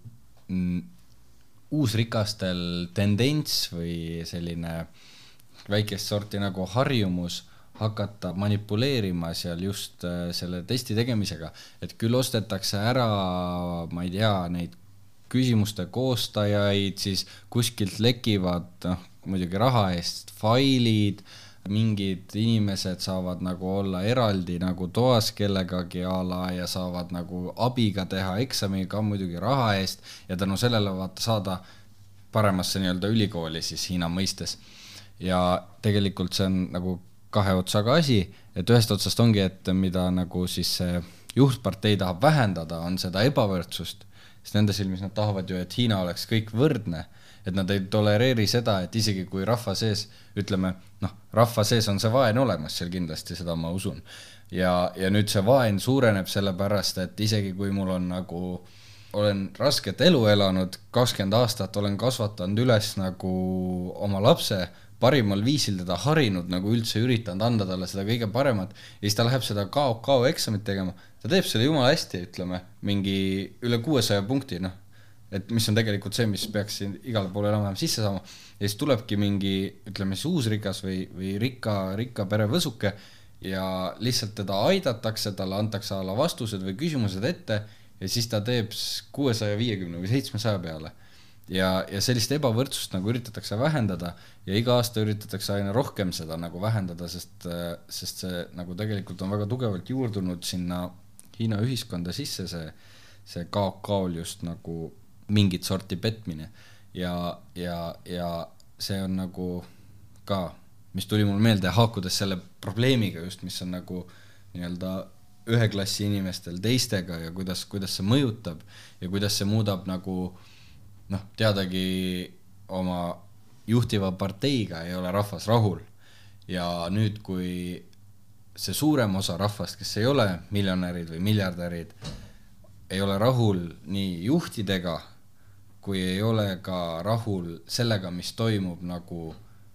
uusrikastel tendents või selline väikest sorti nagu harjumus hakata manipuleerima seal just selle testi tegemisega, et küll ostetakse ära, ma ei tea, neid küsimuste koostajaid, siis kuskilt lekivad muidugi raha eest failid, mingid inimesed saavad nagu olla eraldi nagu toas kellegagi ala ja saavad nagu abiga teha eksami ka muidugi raha eest ja tänu sellele vaata saada paremasse nii-öelda ülikooli siis Hiina mõistes. Ja tegelikult see on nagu 2 otsaga asi, et ühest otsast ongi, et mida nagu siis see juhtpartei tahab vähendada, on seda ebavõrdsust, sest nende silmis nad tahavad ju, et Hiina oleks kõik võrdne, et nad ei tolereeri seda, et isegi kui rahva sees, ütleme, rahva sees on see vaen olemas seal kindlasti, seda ma usun. Ja nüüd see vaen suureneb sellepärast, et isegi kui mul on nagu, olen rasket elu elanud, 20 aastat olen kasvatanud üles nagu oma lapse, parimal viisil teda harinud, nagu üldse üritanud anda talle seda kõige paremat, ja siis ta läheb seda KO eksamit tegema, ta teeb selle jumala hästi, ütleme, mingi üle 600 punkti, et mis on tegelikult see, mis peaks igale poole enam-vähem sisse saama, ja siis tulebki mingi, ütleme siis uusrikas või rikka pere võsuke, ja lihtsalt teda aidatakse, talle antakse alla vastused või küsimused ette, ja siis ta teeb 650 või 700 peale. Ja sellist ebavõrdsust nagu üritatakse vähendada ja iga aasta üritatakse aina rohkem seda nagu vähendada, sest see nagu tegelikult on väga tugevalt juurdunud sinna Hiina ühiskonda sisse see KOL just nagu mingit sorti petmine ja see on nagu ka, mis tuli mul meelde haakudes selle probleemiga just, mis on nagu nii-öelda ühe klassi inimestel teistega ja kuidas see mõjutab ja kuidas see muudab nagu teadagi oma juhtiva parteiga ei ole rahvas rahul. Ja nüüd, kui see suurem osa rahvast, kes ei ole miljonärid või miljardärid, ei ole rahul nii juhtidega, kui ei ole ka rahul sellega, mis toimub nagu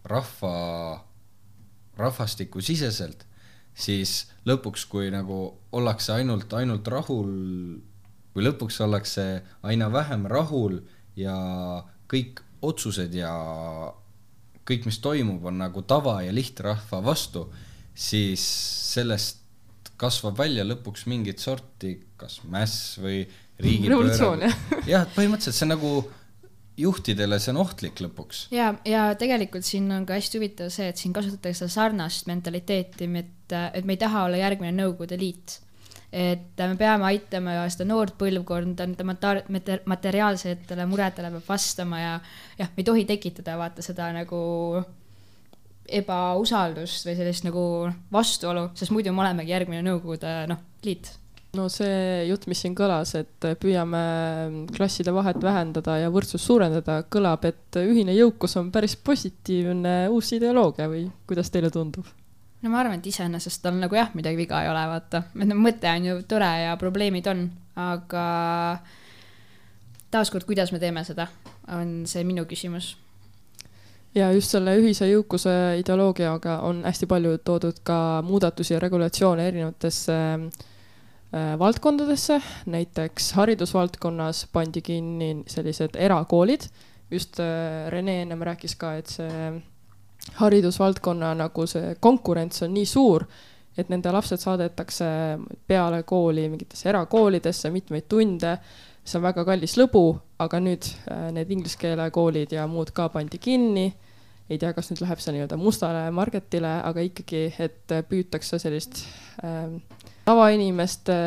rahvastiku siseselt, siis lõpuks, kui nagu ollakse ainult rahul, või lõpuks ollakse aina vähem rahul, ja kõik otsused ja kõik, mis toimub, on nagu tava ja lihtrahva vastu, siis sellest kasvab välja lõpuks mingit sorti, kas mäss või riigipööre. Jah, põhimõtteliselt see nagu juhtidele see on ohtlik lõpuks. Ja tegelikult siin on ka hästi huvitav see, et siin kasutatakse sarnast mentaliteeti, et me ei taha olla järgmine Nõukogude Liit. Et me peame aitama seda noort põlvkonda, materiaalsetele muredele peab vastama ja me ei tohi tekitada vaata seda nagu ebausaldust või sellist nagu vastuolu, sest muidu me olemegi järgmine Nõukogude liit. No see jutt, mis siin kõlas, et püüame klasside vahet vähendada ja võrdsust suurendada, kõlab, et ühine jõukus on päris positiivne uus ideoloogia või kuidas teile tundub? No ma arvan, et iseenesest on nagu midagi viga ei ole, vaata. Mõte on ju tore ja probleemid on, aga taaskord, kuidas me teeme seda, on see minu küsimus. Ja just selle ühise jõukuse ideoloogiaga on hästi palju toodud ka muudatusi ja regulatsioone erinevatesse valdkondadesse, näiteks haridusvaldkonnas pandi kinni sellised erakoolid. Just Rene ennem rääkis ka, et see haridusvaldkonna nagu see konkurents on nii suur, et nende lapsed saadetakse peale kooli mingitesse erakoolidesse mitmeid tunde. See on väga kallis lõbu, aga nüüd need ingliskeele koolid ja muud ka pandi kinni. Ei tea, kas nüüd läheb see nii-öelda mustale marketile, aga ikkagi, et püütakse sellist tavainimeste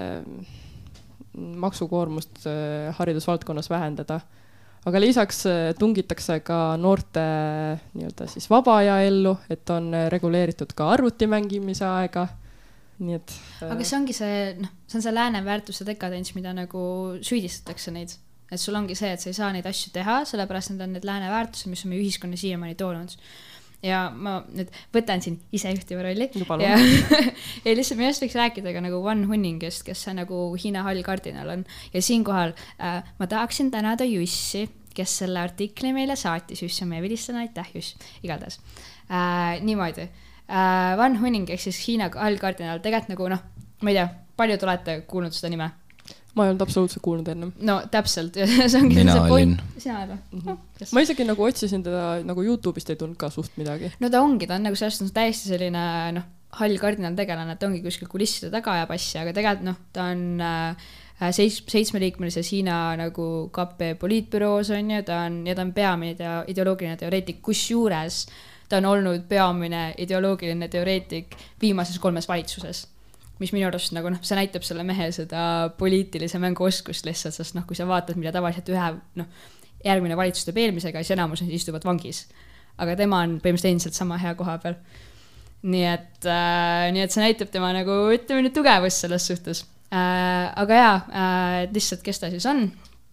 maksukoormust haridusvaldkonnas vähendada. Aga lisaks tungitakse ka noorte nii-öelda siis vaba aja ellu, et on reguleeritud ka arvuti mängimise aega. Nii et, aga see ongi see on see lääne väärtuste dekadents, mida nagu süüdistatakse neid. Et sul ongi see, et sa ei saa neid asju teha, sellepärast need on need lääne väärtused, mis on meie ühiskonna siiamaani toonud. Ja ma nüüd võtan siin ise juhtiva rolli. Ja lihtsalt minust võiks rääkida ka nagu Van Huningest, kes see nagu Hiina hall kardinal on. Ja siinkohal ma tahaksin tänada Jussi, kes selle artikli meile saatis. Jussi on meie vilistana, aitäh Juss, igatahes. Niimoodi. Van Huning, ehk siis Hiina hall kardinal, tegelikult nagu ma ei tea, paljud olete kuulnud seda nime? Ma ei olnud absoluutselt kuulnud ennem. No täpselt. Mina olin. Sina oled või? Ma isegi nagu otsisin teda, nagu YouTube'ist ei tulnud ka suht midagi. No ta on nagu sellest on täiesti selline hall kardinal tegelane, et ongi kuskil kulisside taga ja passi, aga tegelikult ta on 7-liikmelises Hiina nagu KP poliitbüroos on ja ta on peamine ideoloogiline teoreetik, kus juures ta on olnud peamine ideoloogiline teoreetik viimases 3 valitsuses. Mis minu arust nagu see näitab selle mehe seda poliitilise mängu oskust lihtsalt, sest kui sa vaatad, mida tavaliselt järgmine valitsus teeb eelmisega, siis enamus on istuvad vangis. Aga tema on põhimõtteliselt endiselt sama hea koha peal. Nii et see näitab tema nagu, ütleme nüüd tugevust selles suhtes. Aga lihtsalt, kes ta siis on?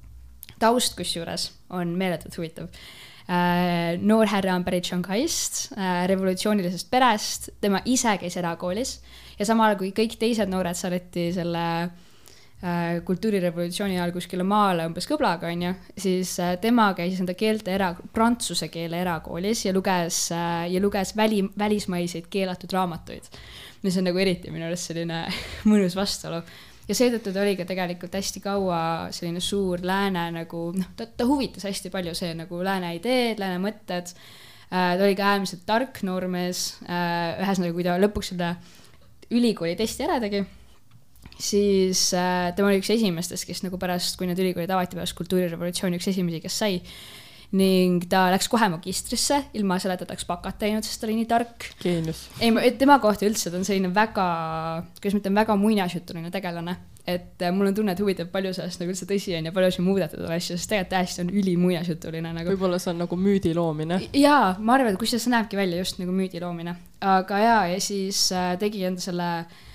taust kusjuures on meeletult huvitav. Noor härra on pärit Shanghaist, revolutsioonilisest perest, tema ise käis erakoolis ja samal kui kõik teised noored saadeti selle kultuurirevolutsiooni ajal kuskile maale umbes kõblaga, on ju, siis tema käis enda prantsuse keele erakoolis ja luges välismaiseid keelatud raamatuid, mis on nagu eriti minu arust selline mõnus vastuolu. Ja seetõttu ta oli ka tegelikult hästi kaua selline suur lääne nagu, ta huvitas hästi palju see nagu lääne ideed, lääne mõtted. Ta oli ka äärmiselt tark noormees. Ühesõnaga, kui ta lõpuks seda ülikooli testi ära tegi, siis tema oli üks esimestest, kes nagu pärast, kui need ülikoolid avati pärast kultuurirevolutsiooni, üks esimesi, kes sai. Ning ta läks kohe magistrisse, ilma selle, et ta oleks bakat teinud, sest ta oli nii tark. Geenius. Ei, tema kohta üldse, ta on selline väga, kuidas ma ütlen, väga muinasjutuline tegelane. Et mul on tunne, et huvitav palju sellest nagu üldse tõsi on ja palju siin muudetud on asju, sest tegelikult hästi on üli muinasjutuline. Nagu. Võib-olla see on nagu müüdi loomine. Jaa, ma arvan, et kus see näebki välja just nagu müüdi loomine. Aga ja siis tegi enda selle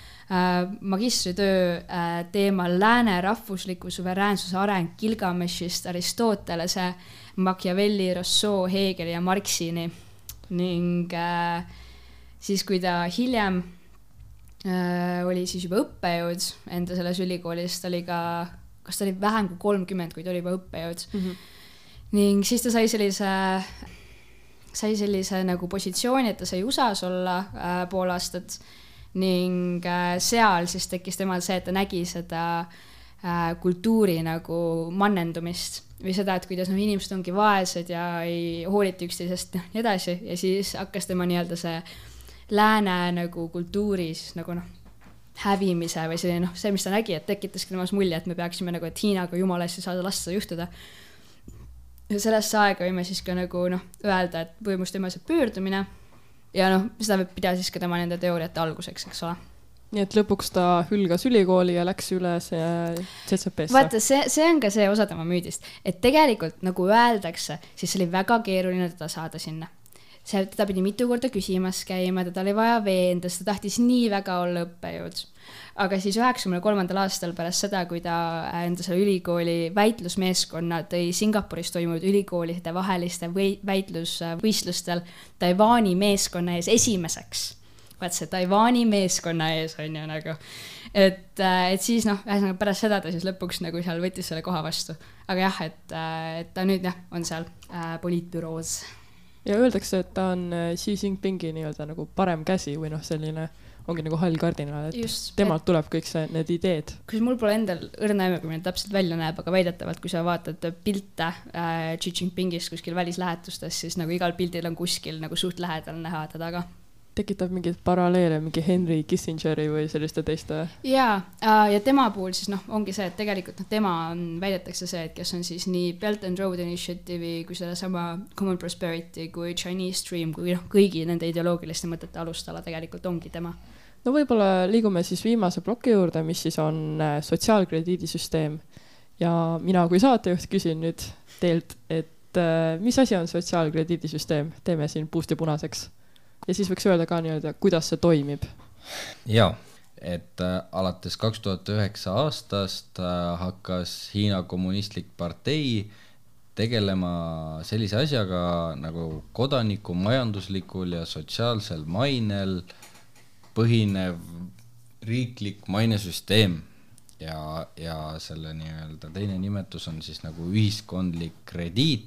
magistritöö teemal lääne rahvusliku suveräänsuse areng Gilgameshist Aristotelese, Machiavelli, Rousseau, Hegeli ja Marxini. Ning siis, kui ta hiljem oli siis juba õppejõud enda selles ülikoolis, ta oli ka, kas ta oli vähem kui 30, kui ta oli juba õppejõud. Ning siis ta sai sellise nagu positsiooni, et ta sai USAs olla pool aastat ning seal siis tekkis temal see, et ta nägi seda kultuuri nagu mannendumist või seda, et kuidas inimesed ongi vaesed ja ei hooliti üksteisest ja nii edasi ja siis hakkas tema nii-öelda see lääne nagu kultuuri siis nagu hävimise või selline see, mis ta nägi, et tekitaski temas mulje, et me peaksime nagu, et Hiinaga jumala hästi saada lasta juhtuda. Ja sellesse aega võime siis ka nagu öelda, et põimus tema see pöördumine ja seda pida siis ka tema nende teooriate alguseks, eks ole. Nii et lõpuks ta hülgas ülikooli ja läks üle CCP-sse. Vaata, see on ka see osa tema müüdist, et tegelikult nagu öeldakse, siis oli väga keeruline teda saada sinna. Teda pidi mitu korda küsimas käima, teda oli vaja veendast, ta tahtis nii väga olla õppejõud. Aga siis 93. aastal pärast seda, kui ta enda selle ülikooli väitlusmeeskonna tõi Singapuris toimunud ülikoolide vaheliste väitlusvõistlustel Taiwani meeskonna ees esimeseks. Vaat see Taiwani meeskonna ees on ju nagu. Et siis pärast seda ta siis lõpuks nagu seal võttis selle koha vastu. Aga jah, et ta nüüd on seal poliitbüroos. Ja öeldakse, et ta on Xi Jinpingi nii-öelda nagu parem käsi või selline ongi nagu hall kardinal, et just, temalt tuleb kõik need ideed. Kui mul pole endal õrna ime, kui meil täpselt välja näeb, aga väidetavalt, kui sa vaatad pilte Xi Jinpingist kuskil välislähetustes, siis nagu igal pildil on kuskil nagu suht lähedal näha ta taga. Tekitab mingid paralleele, mingi Henry Kissingeri või selliste teiste? Jaa, ja tema puhul siis ongi see, et tegelikult tema on, väidetakse see, et kes on siis nii Belt and Road Initiative'i kui selle sama Common Prosperity kui Chinese Dream kui kõigi nende ideoloogiliste mõtete alustala tegelikult ongi tema. No võib-olla liigume siis viimase ploki juurde, mis siis on sotsiaalkrediidisüsteem. Ja mina kui saatejuht küsin nüüd teilt, et mis asi on sotsiaalkrediidisüsteem? Teeme siin puust ja punaseks. Ja siis võiks öelda ka nii-öelda, kuidas see toimib. Jaa, et alates 2009 aastast hakkas Hiina kommunistlik partei tegelema sellise asjaga nagu kodaniku majanduslikul ja sotsiaalsel mainel põhinev riiklik mainesüsteem ja selle nii-öelda teine nimetus on siis nagu ühiskondlik krediit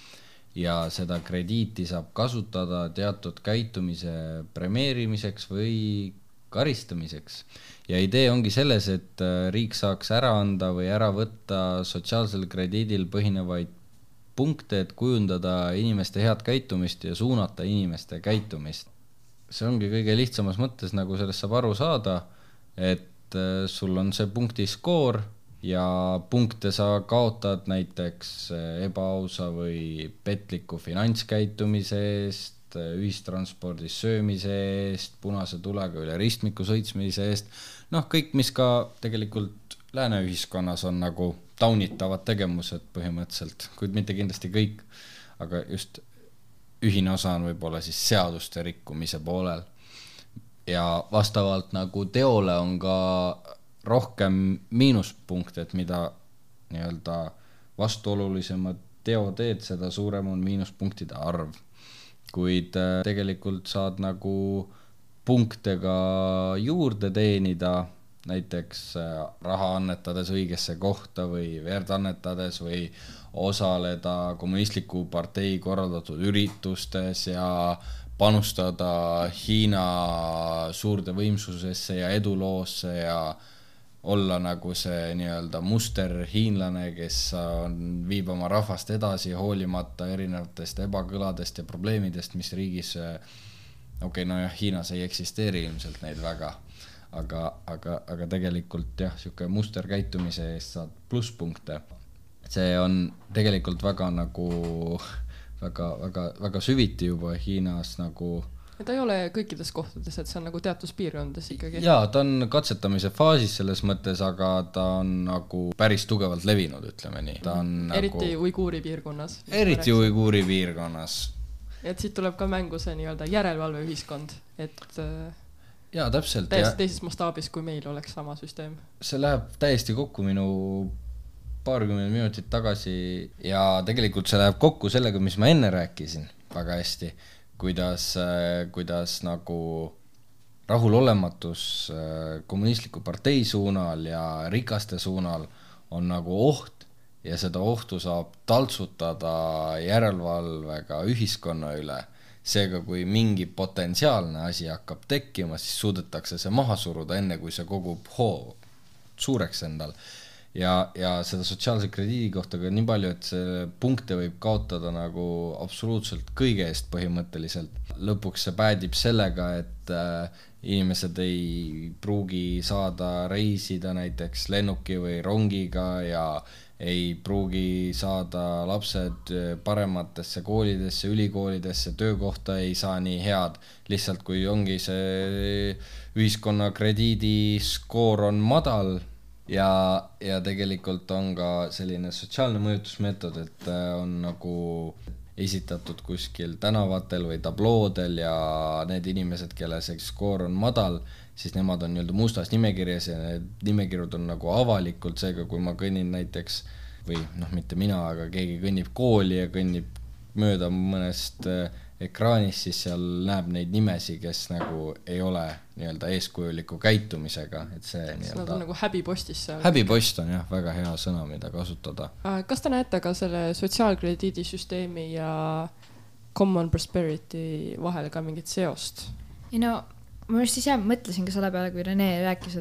ja seda krediiti saab kasutada teatud käitumise premeerimiseks või karistamiseks. Ja idee ongi selles, et riik saaks ära anda või ära võtta sotsiaalsel krediidil põhinevaid punkte, et kujundada inimeste head käitumist ja suunata inimeste käitumist. See ongi kõige lihtsamas mõttes, nagu sellest saab aru saada, et sul on see punkti skoor ja punkte sa kaotad näiteks ebaausa või petliku finantskäitumise eest, ühistranspordis söömise eest, punase tulega üle ristmiku sõitsmise eest. Kõik, mis ka tegelikult lääne ühiskonnas on nagu taunitavad tegemused põhimõtteliselt, kuid mitte kindlasti kõik, aga just ühine osa on võib-olla siis seaduste rikkumise poolel. Ja vastavalt nagu teole on ka rohkem miinuspunkte, et mida nii-öelda vastuolulisemad teoteed, seda suurem on miinuspunktide arv. Kuid tegelikult saad nagu punktega juurde teenida, näiteks raha annetades õigesse kohta või verd annetades või osaleda kommunistliku partei korraldatud üritustes ja panustada Hiina suurde võimsusesse ja eduloosse ja olla nagu see nii-öelda musterhiinlane, kes viib oma rahvast edasi hoolimata erinevatest ebakõladest ja probleemidest, mis riigis, nojah, Hiinas ei eksisteeri ilmselt neid väga, aga tegelikult jah, siuke musterkäitumise eest saad plusspunkte. See on tegelikult väga nagu väga süviti juba Hiinas nagu. Ja ta ei ole kõikides kohtades, et see on nagu teatud piirkondades ikkagi. Jaa, ta on katsetamise faasis selles mõttes, aga ta on nagu päris tugevalt levinud, ütleme nii. Ta on eriti nagu Uiguuri piirkonnas. Eriti Uiguuri piirkonnas. Et siit tuleb ka mängu see nii-öelda järelevalve ühiskond, et jaa, täpselt. Täiesti teises mastaabis, kui meil oleks sama süsteem. See läheb täiesti kokku minu paarkümmend minutit tagasi ja tegelikult see läheb kokku sellega, mis ma enne rääkisin väga hästi. Kuidas nagu rahulolematus kommunistliku partei suunal ja rikaste suunal on nagu oht ja seda ohtu saab taltsutada järelevalvega ühiskonna üle. Seega, kui mingi potentsiaalne asi hakkab tekkima, siis suudetakse see maha suruda enne, kui see kogub hoo suureks endal. Ja seda sotsiaalse krediidi kohta ka nii palju, et see punkte võib kaotada nagu absoluutselt kõige eest põhimõtteliselt. Lõpuks see päädib sellega, et inimesed ei pruugi saada reisida näiteks lennuki või rongiga ja ei pruugi saada lapsed parematesse koolidesse, ülikoolidesse, töökohta ei saa nii head. Lihtsalt kui ongi see ühiskonna krediidi skoor on madal, ja tegelikult on ka selline sotsiaalne mõjutusmeetod, et on nagu esitatud kuskil tänavatel või tabloodel ja need inimesed, kelle see skoor on madal, siis nemad on nii-öelda mustas nimekirjas ja need nimekirjad on nagu avalikult, seega kui ma kõnnin näiteks, või mitte mina, aga keegi kõnnib kooli ja kõnnib mööda mõnest ekraanist, siis seal näeb neid nimesi, kes nagu ei ole nii-öelda eeskujuliku käitumisega, et see nii-öelda. Nad on nagu häbipostis seal. Häbipost on jah, väga hea sõna, mida kasutada. Kas te näete ka selle sotsiaalkrediidisüsteemi ja common prosperity vahel ka mingit seost? Ei no, ma just ise mõtlesin ka selle peale, kui Rene rääkis,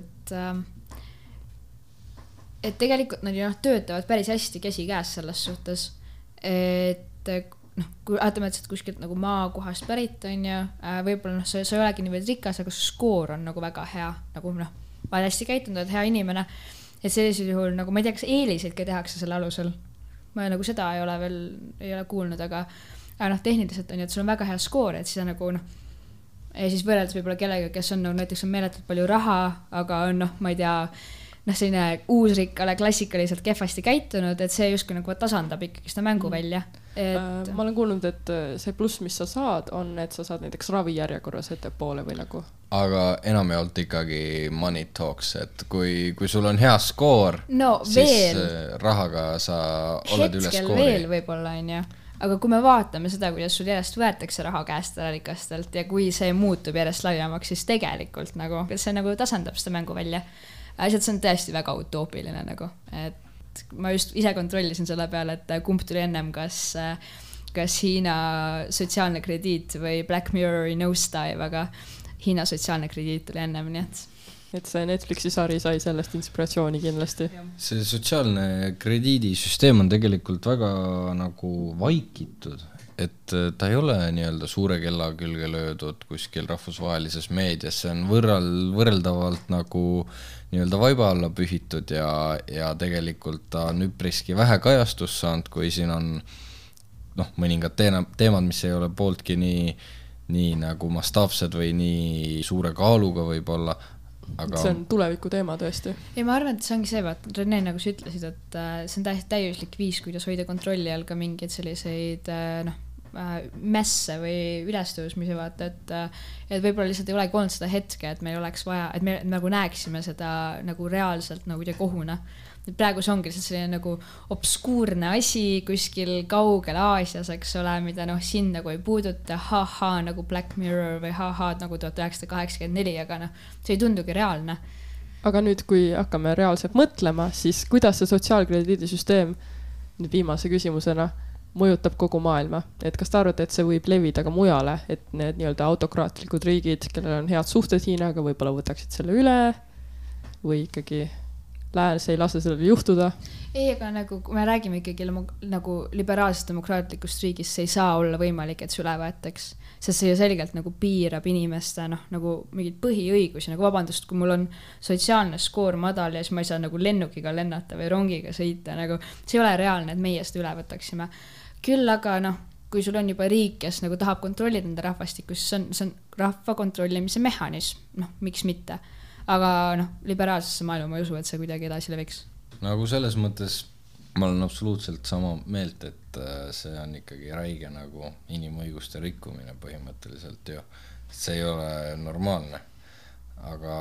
et tegelikult nad töötavad päris hästi käsikäes selles suhtes, et kui automaatselt kuskilt nagu maakohast pärit on ja võib-olla sa ei olegi nii veel rikas, aga su skoor on nagu väga hea, nagu ma olen hästi käitunud, et hea inimene, et sellisel juhul nagu ma ei tea, kas eeliseid ka tehakse selle alusel, ma nagu seda ei ole kuulnud, aga tehniliselt on ju, et sul on väga hea skoor, et siis nagu ja siis võrreldes võib-olla kellega, kes on näiteks on meeletult palju raha, aga on ma ei tea, selline uusrikkale klassikaliselt kehvasti käitunud, et see justkui nagu tasandab ikkagi seda mängu välja. Ma olen kuulnud, et see pluss, mis sa saad, on, et sa saad näiteks ravijärjekorras ettepoole või nagu. Aga enam ei olnud ikkagi money talks, et kui sul on hea skoor, siis rahaga sa oled üle skoori. Hetkel veel võib-olla on ju. Aga kui me vaatame seda, kuidas sul järjest võetakse raha käest rikastelt ja kui see muutub järjest laiemaks, siis tegelikult nagu, see nagu tasandab seda mängu välja. Asjad, see on tõesti väga utoopiline nagu, et ma just ise kontrollisin selle peale, et kumb tuli ennem, kas Hiina sotsiaalne krediit või Black Mirrori Nosedive, aga Hiina sotsiaalne krediit tuli ennem, nii et see Netflixi sari sai sellest inspiratsiooni kindlasti. See sotsiaalne krediidisüsteem on tegelikult väga nagu vaikitud, et ta ei ole nii-öelda suure kella külge löödud kuskil rahvusvahelises meedias, see on võrreldavalt nagu nii-öelda vaiba alla pühitud ja tegelikult ta on üpriski vähe kajastust saanud, kui siin on mõningad teemad, mis ei ole pooltki nii nagu mastaapsed või nii suure kaaluga võib-olla. Aga see on tuleviku teema tõesti. Ja ma arvan, et see ongi see, Rene, nagu sa ütlesid, et see on täiuslik viis, kuidas hoida kontrolli all ka mingeid selliseid mässe või ülestõusmisi vaata, et võib-olla lihtsalt ei olegi olnud seda hetke, et meil oleks vaja, et me nagu näeksime seda nagu reaalselt nagu kuidagi ohuna. et praegu see ongi selline nagu obskuurne asi kuskil kaugel Aasias, eks ole, mida noh, siin nagu ei puuduta, nagu Black Mirror või nagu 1984, aga noh, see ei tundugi reaalne. Aga nüüd, kui hakkame reaalselt mõtlema, siis kuidas see sotsiaalkrediidisüsteem nüüd viimase küsimusena mõjutab kogu maailma, et kas te arvate, et see võib levida ka mujale, et need nii-öelda autokraatlikud riigid, kellel on head suhted Hiinaga, võib-olla võtaksid selle üle või ikkagi lääs ei lase sellele juhtuda? Ei, aga nagu kui me räägime ikkagi nagu liberaalsest demokraatlikust riigist, see ei saa olla võimalik, et see üle võetaks, sest see ju selgelt nagu piirab inimeste nagu mingid põhiõigusi, nagu vabandust, kui mul on sotsiaalne skoor madal ja siis ma ei saa nagu lennukiga lennata või rongiga sõita, nagu see ei ole reaalne, et meie seda üle võtaksime. Küll aga noh, kui sul on juba riik, kes nagu tahab kontrollida enda rahvastikus, see on rahva kontrollimise mehhanism, noh, miks mitte. Aga noh, liberaalsesse maailma ma ei usu, et see kuidagi edasi leviks. Nagu selles mõttes ma olen absoluutselt sama meelt, et see on ikkagi räige nagu inimõiguste rikkumine põhimõtteliselt ju. See ei ole normaalne. Aga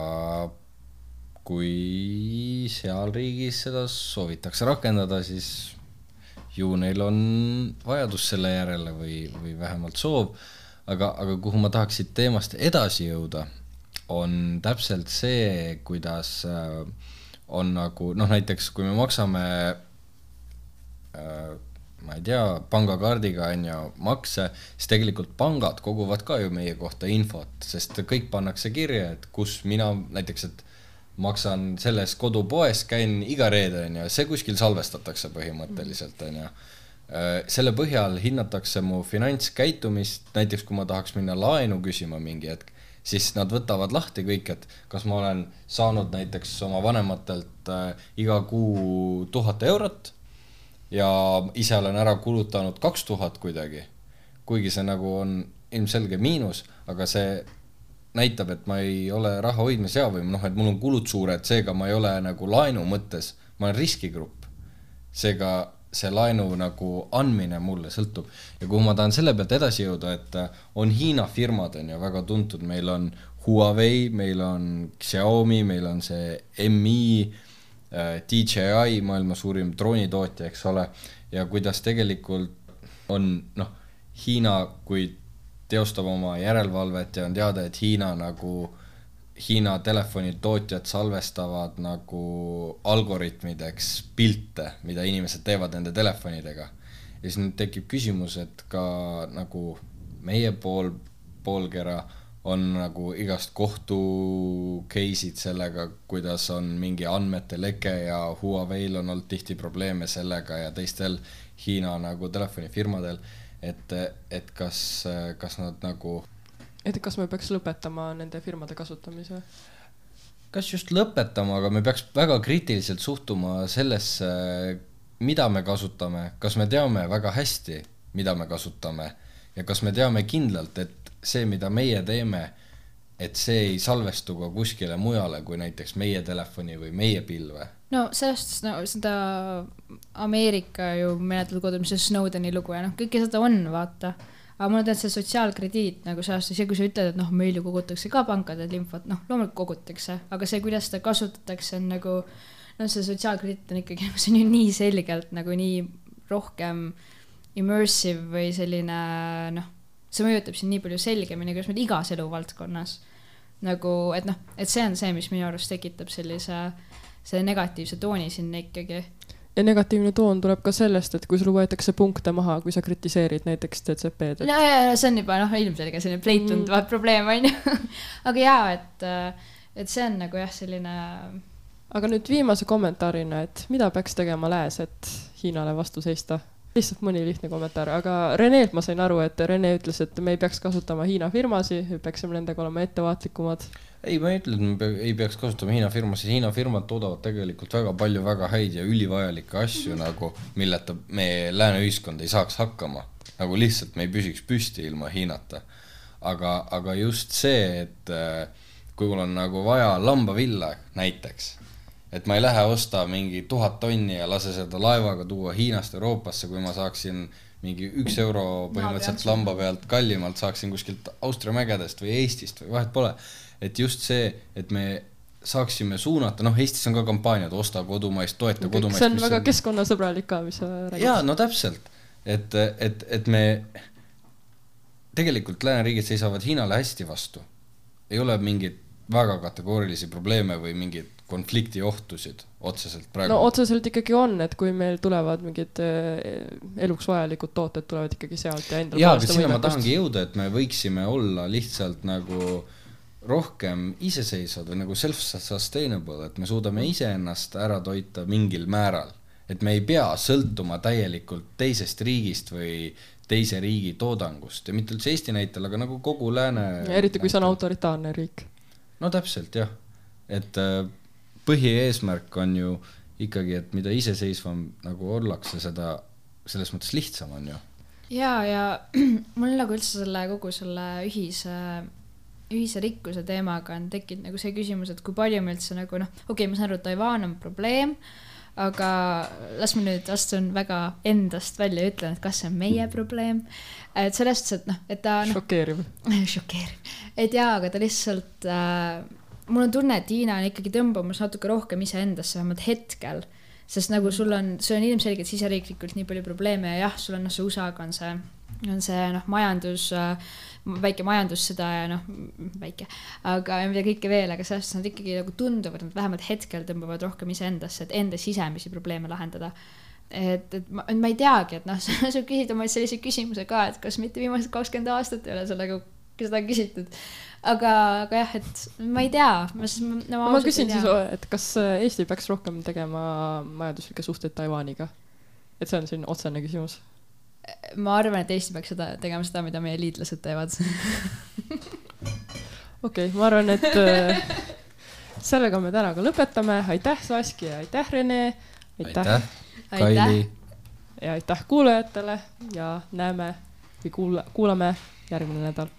kui seal riigis seda soovitakse rakendada, siis ju neil on vajadus selle järele või vähemalt soov, aga kuhu ma tahaksin teemast edasi jõuda, on täpselt see, kuidas on nagu, noh näiteks kui me maksame, ma ei tea, pangakaardiga on ju makse, siis tegelikult pangad koguvad ka ju meie kohta infot, sest kõik pannakse kirja, et kus mina näiteks, et maksan selles kodupoes, käin iga reede, on ju, see kuskil salvestatakse põhimõtteliselt, on ju. Selle põhjal hinnatakse mu finantskäitumist, näiteks kui ma tahaks minna laenu küsima mingi hetk, siis nad võtavad lahti kõik, et kas ma olen saanud näiteks oma vanematelt iga kuu 1000 eurot ja ise olen ära kulutanud 2000 kuidagi, kuigi see nagu on ilmselge miinus, aga see näitab, et ma ei ole raha hoidmise hea või noh, et mul on kulud suured, seega ma ei ole nagu laenu mõttes, ma olen riskigrupp. Seega see laenu nagu andmine mulle sõltub. Ja kuhu ma tahan selle pealt edasi jõuda, et on Hiina firmad on ju väga tuntud, meil on Huawei, meil on Xiaomi, meil on see Mi, DJI, maailma suurim droonitootja, eks ole, ja kuidas tegelikult on noh, Hiina, kui teostab oma järelevalvet ja on teada, et Hiina telefonitootjad salvestavad nagu algoritmideks pilte, mida inimesed teevad nende telefonidega. Ja siis nüüd tekib küsimus, et ka nagu meie poolkera on nagu igast kohtu case'id sellega, kuidas on mingi andmete leke ja Huawei'l on olnud tihti probleeme sellega ja teistel Hiina nagu telefonifirmadel. Et kas nad nagu... Et kas me peaks lõpetama nende firmade kasutamise? Kas just lõpetama, aga me peaks väga kriitiliselt suhtuma sellesse, mida me kasutame, kas me teame väga hästi, mida me kasutame ja kas me teame kindlalt, et see, mida meie teeme, et see ei salvestu ka kuskile mujale kui näiteks meie telefoni või meie pilve. No sellest no, seda Ameerika ju menetletud kodumise Snowdeni lugu ja noh, kõike seda on, vaata. Aga mul on tead see sotsiaalkrediit, nagu sellest, ja kui sa ütled, et noh, meil ju kogutakse ka pankade infot, noh, loomulikult kogutakse, aga see, kuidas seda kasutatakse, on nagu, no see sotsiaalkrediit on ikkagi, see on ju nii selgelt nagu nii rohkem immersive või selline, noh, see mõjutab siin nii palju selgemini, kuidas meil igas eluvaldkonnas. Nagu, et noh, et see on see, mis minu arust tekitab see negatiivse tooni sinna ikkagi. Ja negatiivne toon tuleb ka sellest, et kui sul võetakse punkte maha, kui sa kritiseerid näiteks DCP-d. No ja see on juba ilmselge selline pleitundvad probleem, on ju. Aga jaa, et see on nagu jah selline... Aga nüüd viimase kommentaarina, et mida peaks tegema lääs, et Hiinale vastu seista? Lihtsalt mõni lihtne kommentaar, aga Reneelt ma sain aru, et Rene ütles, et me ei peaks kasutama Hiina firmasi, peaksime nendega olema ettevaatlikumad. Ei, ma ei ütle, et me ei peaks kasutama Hiina firmasi. Hiina firmad toodavad tegelikult väga palju väga häid ja ülivajalikke asju, nagu, milleta me lääne ühiskond ei saaks hakkama. Nagu lihtsalt me ei püsiks püsti ilma Hiinata. Aga just see, et kui mul on nagu vaja lambavilla näiteks, et ma ei lähe osta mingi 1000 tonni ja lase seda laevaga tuua Hiinast Euroopasse, kui ma saaksin mingi 1 euro põhimõtteliselt lamba pealt kallimalt, saaksin kuskilt Austria mägedest või Eestist või vahet pole. Et just see, et me saaksime suunata, noh, Eestis on ka kampaaniad, osta kodumaist, toeta kodumaist. See on väga keskkonnasõbralik ka, mis sa räägid. Jaa, no täpselt, et me tegelikult lääneriigid seisavad Hiinale hästi vastu. Ei ole mingid väga kategoorilisi probleeme või mingid konflikti ohtusid otseselt praegu. No otseselt ikkagi on, et kui meil tulevad mingid eluks vajalikud tooted, tulevad ikkagi sealt ja endal jaa, aga sinna ma tahangi jõuda, et me võiksime olla lihtsalt nagu rohkem iseseisvad või nagu self-sustainable, et me suudame iseennast ära toita mingil määral. Et me ei pea sõltuma täielikult teisest riigist või teise riigi toodangust ja mitte üldse Eesti näitel, aga nagu kogu lääne... Ja eriti kui see on autoritaarne riik. No täpselt, jah. Et põhieesmärk on ju ikkagi, et mida iseseisvam nagu ollakse, seda selles mõttes lihtsam on ju. Ja mul nagu üldse kogu selle ühise rikkuse teemaga on tekkinud nagu see küsimus, et kui palju me üldse nagu okei, ma saan aru, Taiwan on probleem, aga las ma nüüd astun väga endast välja ja ütlen, et kas see on meie probleem. Et sellest, et ta... Šokeeriv. Et jaa, aga ta lihtsalt... mul on tunne, et Hiina on ikkagi tõmbamas natuke rohkem ise endasse, vähemalt hetkel, sest nagu sul on ilmselgelt siseriiklikult nii palju probleeme ja jah, sul on see USA-ga on see majandus, väike majandussõda ja väike, aga mida kõike veel, aga sellest nad ikkagi nagu tunduvad, nad vähemalt hetkel tõmbavad rohkem ise endasse, et enda sisemisi probleeme lahendada. Et ma ei teagi, et sa küsid oma sellise küsimuse ka, et kas mitte viimased 20 aastat ei ole sellega seda küsitud. Aga jah, et ma ei tea. Ma küsin siis, et kas Eesti peaks rohkem tegema majanduslikke suhteid Taiwaniga? Et see on selline otsene küsimus. Ma arvan, et Eesti peaks tegema seda, mida meie liitlased teevad. Okei, ma arvan, et sellega me täna ka lõpetame. Aitäh, Saski, ja aitäh, Rene. Aitäh, Kaili. Ja aitäh kuulajatele ja näeme või kuulame järgmine nädal.